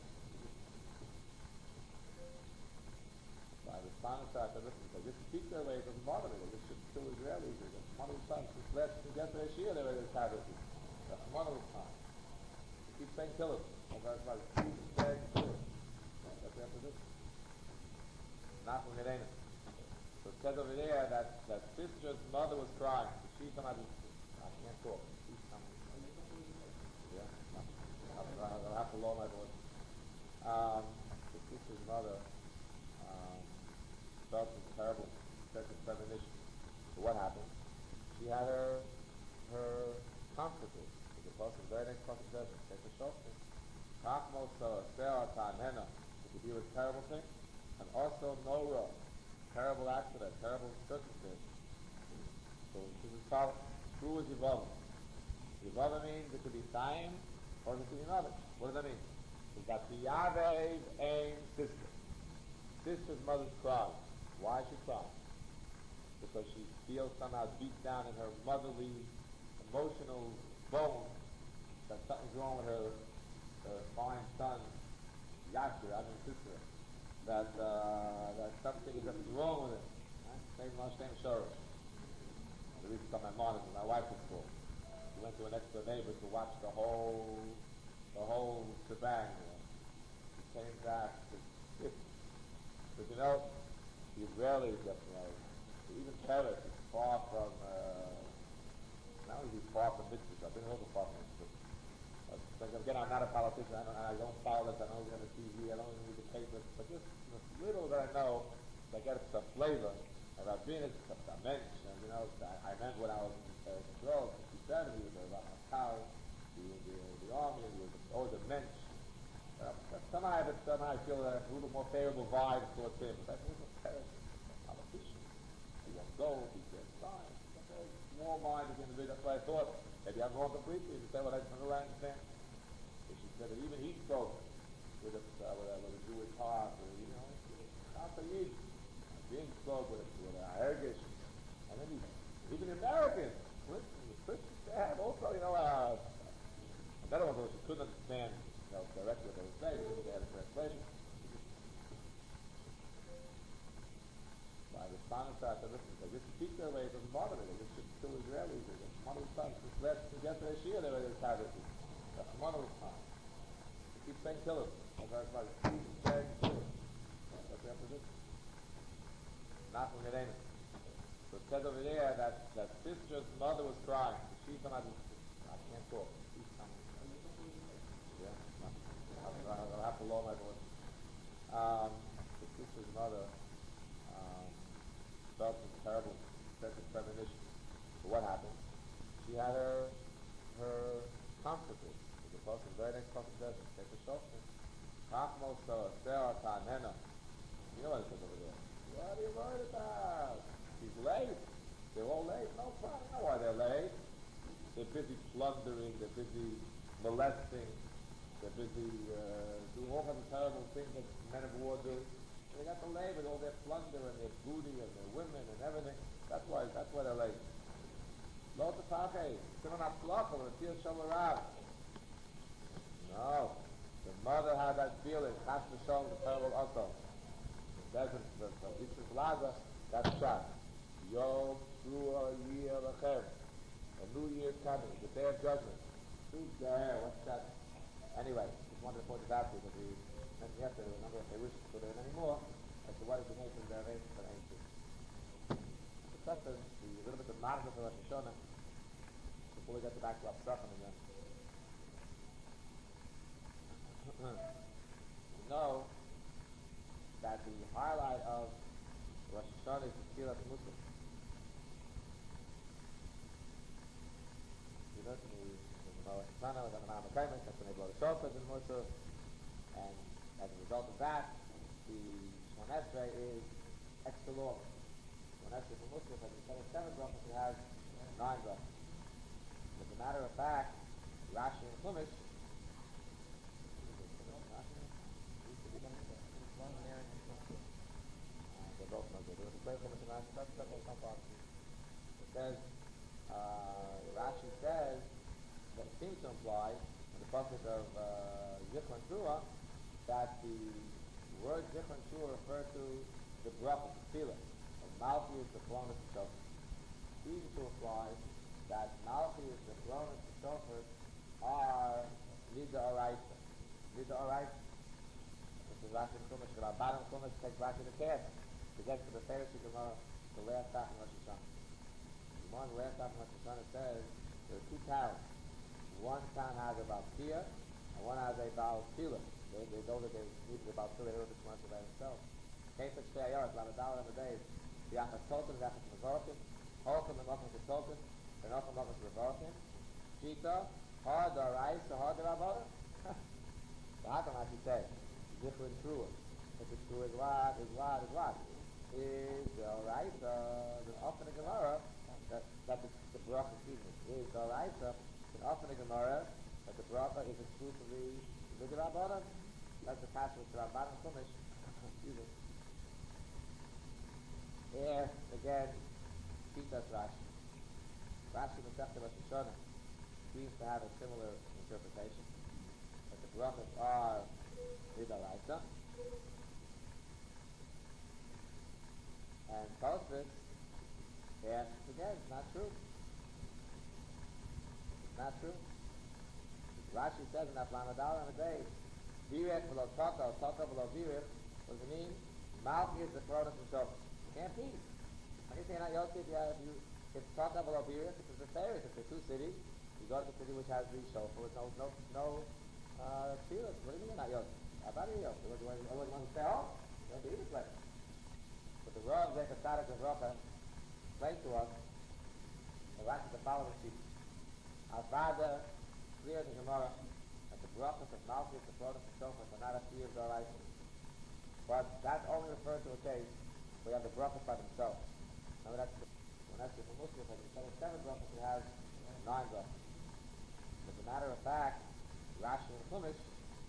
So I responded to her, I said, listen, they just keep their way, it doesn't bother me, they just should kill Israelis, they just one of the times, since yesterday Shia, they were the casualties. That's one of the times. They keep saying kill us. Everybody keep saying kill us. That's their position. Not from Medina. So it says over there that sister's mother was crying. She come out, I can't talk. She's coming. Yeah, I'll have to lower my voice. The sister's mother felt this terrible sexual premonition. So what happened? She had her comforted. The person, very next person says, take a shoftim. Chachmos Sarah Tanena. It could be a terrible thing. And also Nora, terrible accident, terrible circumstance. So this is called true as Yivava. Yivava means it could be time or it could be another. What does that mean? It's that the Yavev aim sister. Sister's mother's cry. Why she cry? Because she feels somehow deep down in her motherly, emotional bone that something's wrong with her fine son, Yashir, I mean sister. That something is wrong with it. Same Shorosh. The reason for my mom is my wife was full. We went to an next door neighbor to watch the whole shebang. She came back. But the Israelis, even Paris is far from. Not only is far from mitzvahs. I've been over far from mitzvahs. Again, I'm not a politician. I don't follow this. I don't look at the TV. I don't even read the papers. But just little that I know, I get a flavor. And Rabbinus, a mensch, and I remember when I was in control, 57, he was a Ramakal, the army, he was always a mensch. But somehow I feel that a little more favorable vibes towards him. But he was a politician. He won't go, he gets signed. He's a very small-minded individual. So I thought, maybe I'm wrong completely. He said what I don't understand. So she said that even he spoke with a Jewish heart, or, Chapa Yid. Being spoke with a Hergish. And then even Americans, Clinton, the Christians, they have also, another one who couldn't understand, directly what they were saying, because they had a translation. So I responded to her, I said, listen, they just keep their way, it doesn't bother me, they just should kill Israelis, they just one of the times, since yesterday Shia, they were the casualties. That's one of the times. They keep saying kill us. Everybody keep saying kill us. That's their position. Not from Medina. So it says over there that sister's mother was crying. She come out, I can't talk. She's coming. Yeah, I'll have to lower my voice. The sister's mother felt this terrible sexual premonition. So what happened? She had her comforted. The person, very next person says, take a shoftim. Chachmos Sarah Tanena. You know what it says over there. What are you worried about? She's late. They're all late. No problem. I know why they're late. They're busy plundering. They're busy molesting. They're busy doing all kinds of terrible things that men of war do. They got the lay with all their plunder and their booty and their women and everything. That's why they're late. Lo t'tachei. Simon ha'tzlacha v'natiel shamarav. No. The mother had that feeling. Chas v'shalom, the terrible also. That's the Yitzchak Laza, that's shot. Yom Shua Yir Lachem. A new year is coming, the day of judgment. Who's there? What's that? Anyway, just wanted to point it out to you because we mentioned yesterday, remember if they wish to put it in anymore, as to what is the nature of their race for ancient. Discuss a little bit of Marga for Rosh Hashanah before we get back to Absachim again. You know that the highlight of Rosh Hashanah is the Tfilas Musaf. You know, in Rosh Hashanah, with the Manam HaKaimis, that's when they blow the shofars in Musaf, and as a result of that, the Shemon Esrei is extra long. Shemon Esrei for Musaf, as instead of 7 brachas, it has 9 brachas. As a matter of fact, Rashi and Chumash, they're both not good. There was a place Chumash and Rashi, that's some part. It says, Rashi says that it seems to imply, in the process of Zichron Trua, that the word Zichron Trua refer to the bracha, the tefillah, and Malchi is the Clonus and Shofar. Seems to imply that Malchi is the Clonus and Shofar are Nida Oraita. Nida Oraita. This is Rashi and Chumash, the Rabban and Chumash take Rashi the Keh to get to the Pharisee Gemara, the last half of Rosh Hashanah. One last half of Rosh Hashanah says there are 2 towns. One town has a Baal Tia, and one has a Baal Tila. They know that they need the Baal Tila, they don't just want to by themselves. Kefet Shtei Ayot, Lamadal on the days, Yachas Tolkien, Yachas Mevorkim, Holchem and Mochim Tolkien, and Mochim Mochim Mevorkim, Shita, Hard or Rice, or Hard or Rabbadah. So how come I should say, different true? If it's true is what? Is the Oraisa, the often the Gemara, that the bracha, is the Oraisa, and often the Gemara, that the bracha is exclusively the Rabbanan. That's the passage with Rabban and Chumash. Excuse me. Here, again, Shitas Rashi. Rashi Masechta Rosh Hashanah seems to have a similar interpretation. That the brachas are Vidalaita. And Tosfos asks again, it's not true. It's not true. Rashi says in that Lamadal on the day, Virech below Taka, Taka below Virech, what does it mean? Malchi is the Cronus and Shofar. It can't be. How can you say not Yosef if Taka below Virech, if it's a Pharis, if it's 2 cities, you go to the city which has the Shofar with no Tfilas. What do you mean not Yosef? How about you Yosef? What do you want to stay home? You don't do either place. But the Rav Zecher Tzadik of Rocha explained to us the Rashi the following sheet. Our father cleared the Gemara that the brachas of Malchus, the Cronus and Shofar are not a fear of the Oraisa. But that only refers to a case where you have the brachas by themselves. Now that's the for Muslims, like instead of 7 brachas, it has 9 brachas. As a matter of fact, Rashi and Chumash,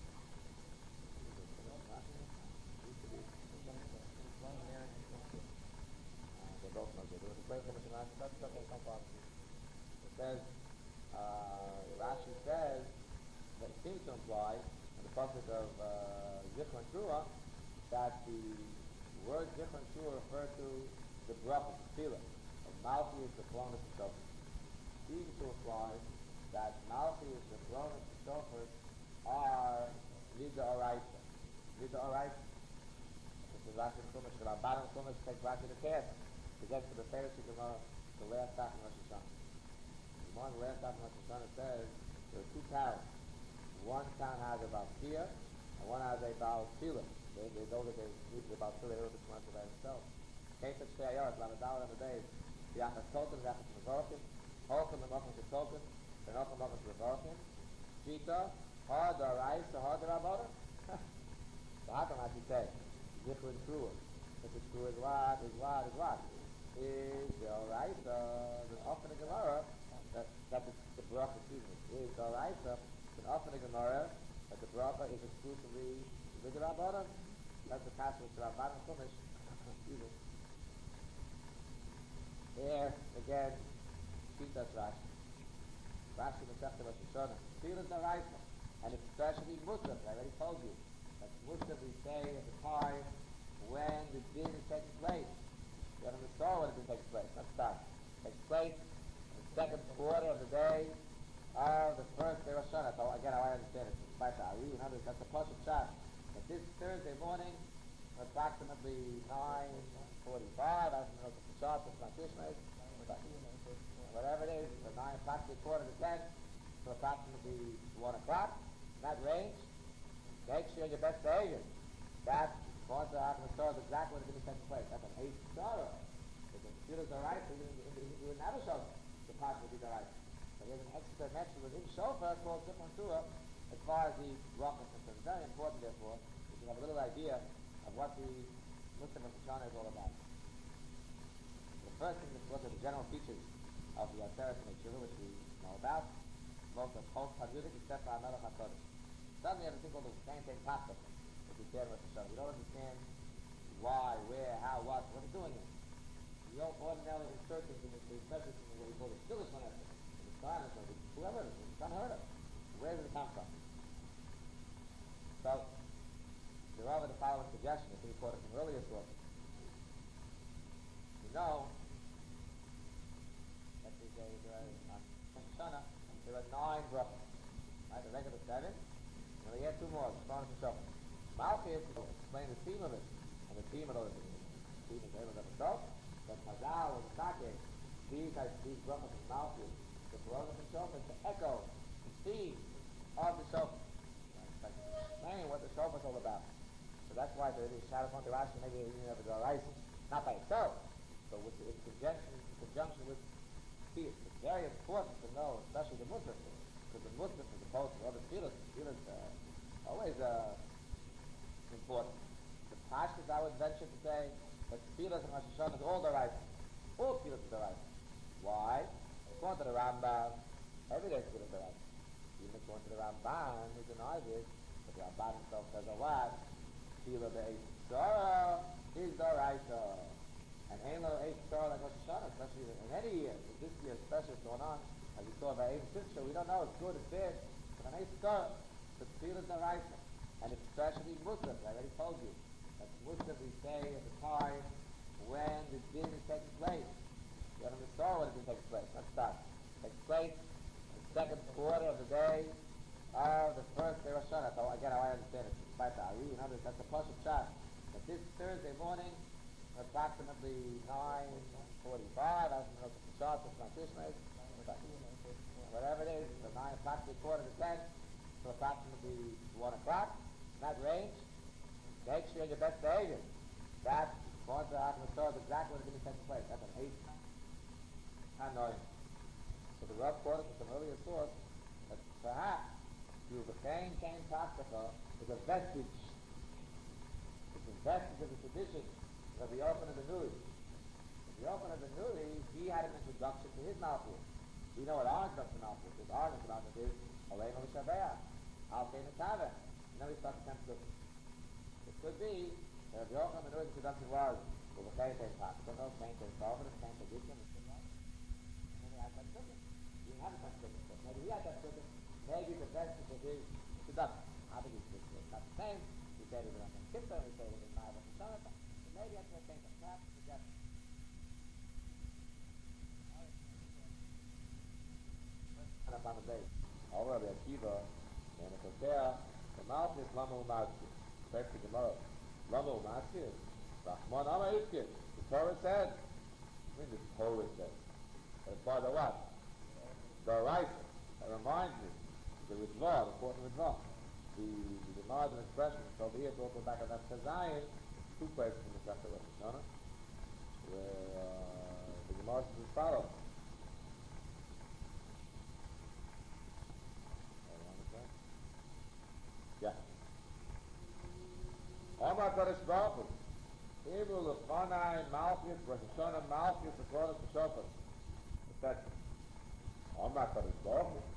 they're both not good. There was a place Chumash and Rashi, that's okay, some part. It says, Rashi says that it seems to imply, in the process of Zichron Trua, that the word Zichron Trua refer to the bracha, the tefillah, and Malchi is the Clonus and Shofar. Seems to imply that Malchi is the Clonus and Shofar are Nida Oraita. Nida Oraita. This is Rashi and Chumash, the Rabban and Chumash take Rashi the Keh to get to the Pharisee Gemara, the last half of Rosh Hashanah. One last half of Rosh Hashanah says there are 2 towns. One town has a Baal Tia, and one has a Baal Tila. They know that they need the Baal Tila, they don't just want to by themselves. Kefet Shtei Ayot, Lamadal on the days, Yachas Tolkien, Yachas Mevorkim, Holchem and Mochim Tolkien, and Mochim Mochim Mevorkim, Shita, Hard or Rice, or Hard or Rabbadah. So how come I should say, Zichron Trua? If it's true is what? Is the Oraisa, the often the Gemara, that the bracha, is the Oraisa, and often the Gemara, that the bracha is exclusively the Rabbanan. That's the passage with Rabban and Chumash. Excuse me. Here, again, Shitas Rashi. Rashi Masechta Rosh Hashanah. Tefillah is the Oraisa, and especially Musaf, I already told you. That's Musaf we say at the time when the din is taking place. You have to restore when it takes place. That's time. It takes place in the 2nd quarter of the day of the 1st day of Rosh Hashanah. So again, I understand it. That's the Pasuk Shas. But this Thursday morning, approximately 9:45, I don't know if it's the Shas, it's not Tishmei, whatever it is, the 9 o'clock, the quarter to 10, so approximately 1 o'clock, in that range, Make sure your best behavior. That's going to happen to start exactly what is going to take place. That's an eighth sorrow. If the computers are right, so you wouldn't have a shofar. The part would be the right. So there's an extra mention within shofar called Simon Surah as far as the rock is concerned. It's very important, therefore, that you have a little idea of what the Muslim of Shana is all about. The first thing is to look at the general features of the Aseret and the Tshuva, which we know about. Most of post-Talmudic, except for Melech HaKodesh. Suddenly you have a thing called the same thing Pasuk, which is there with the Shana. We don't understand why, where, how, what we're doing it. We don't ordinarily insert things in especially in what we call the Shilish one effort. The silence of it, whoever it is, it's unheard of. Where does it come from? So, there are the following suggestions, we quote it from earlier sources. We know that there are 9 brachos. Right, the regular 7, and we add 2 more, Shemona and Shofar. Malchus will explain the theme of it, and the theme of those theme is able to himself, but Chazal and Sake, these brachos of Malchus, the Shemona and Shofar, to echo the theme of the Shofar. Explain what the Shofar is all about. So that's why there is Shadow on the Rashi, maybe even of the Rashi, not by itself, but with in conjunction with fear. It's very important to know, especially the Muslims, because the Muslims, as opposed to other feelings always important. The Pashtas, I would venture to say, that feelings and Rosh Hashanah is all the right. All feelings are the right. Why? According to the Rambam, every day is feelings are right. Even according to the Ramban, who denies it, but the Ramban himself says a what? Tefillah be'ez Torah is the right. And ain't no eight Torah like Rosh Hashanah, especially in any year. But this year, especially, what's going on, as we saw by Eight Sitcha, we don't know, it's good, it's bad. But an eight Torah, the Tefillah is the right. And especially Muslims, I already told you, that Muslims we say at the time when the din is taking place. You don't understand when the din takes place. Let's start. It takes place the second quarter of the day of the first day of Rosh Hashanah. So again, how I understand it, despite the Ari, that's the Pasuk Shah. But this Thursday morning, approximately 9:45, I don't know if it's the Shah, it's not Christmas, whatever it is, so 9 approximately quarter to 10, so approximately 1 o'clock, in that range, make sure your best behavior. That's going to happen to start exactly what is going to take place. That's an 8 Hanoi. So the Rav quoted from some earlier source that perhaps you became Pascha is a vestige. It's a vestige of the tradition of the Yochanan of the Nuri. The Yochanan of the Nuri, he had an introduction to his Malchus. We know what our introduction to Malchus is. Our introduction is Aleinu L'Shabeach, Alkei Netaveh. And then we start to tempt it. It could be that the Yochanan of the Nuri's introduction was became Pascha, no, came to Tovah, came to Gishon, and then he had that chicken. He didn't have that chicken, but maybe he had that chicken. Maybe the vestige of his introduction. Obviously, it's not the same. We say it on the Kippur, we say it in Ma'av HaShanah. Maybe that's what things are perhaps together. And upon the base. Over the Akiva, and the Kotea, the mouth is Lama Umaskis. Correct the Gemara. Lama Umaskis. Rahman Ama Iskis. The Torah said. I mean, the Torah said. But it's by the what? The Raisa. That reminds me. The Ritva, the important Ritva. The modern expression, so here it's also back at that Chazayin, 2 places in the chapter of Rosh Hashanah, where the Gemara says as follows. Yeah. Omar Kadosh Baruch Hu, Ibu L'Fanai Malchus, Rosh Hashanah Malchus, according to Shofar. Etc. Omar Kadosh Baruch Hu,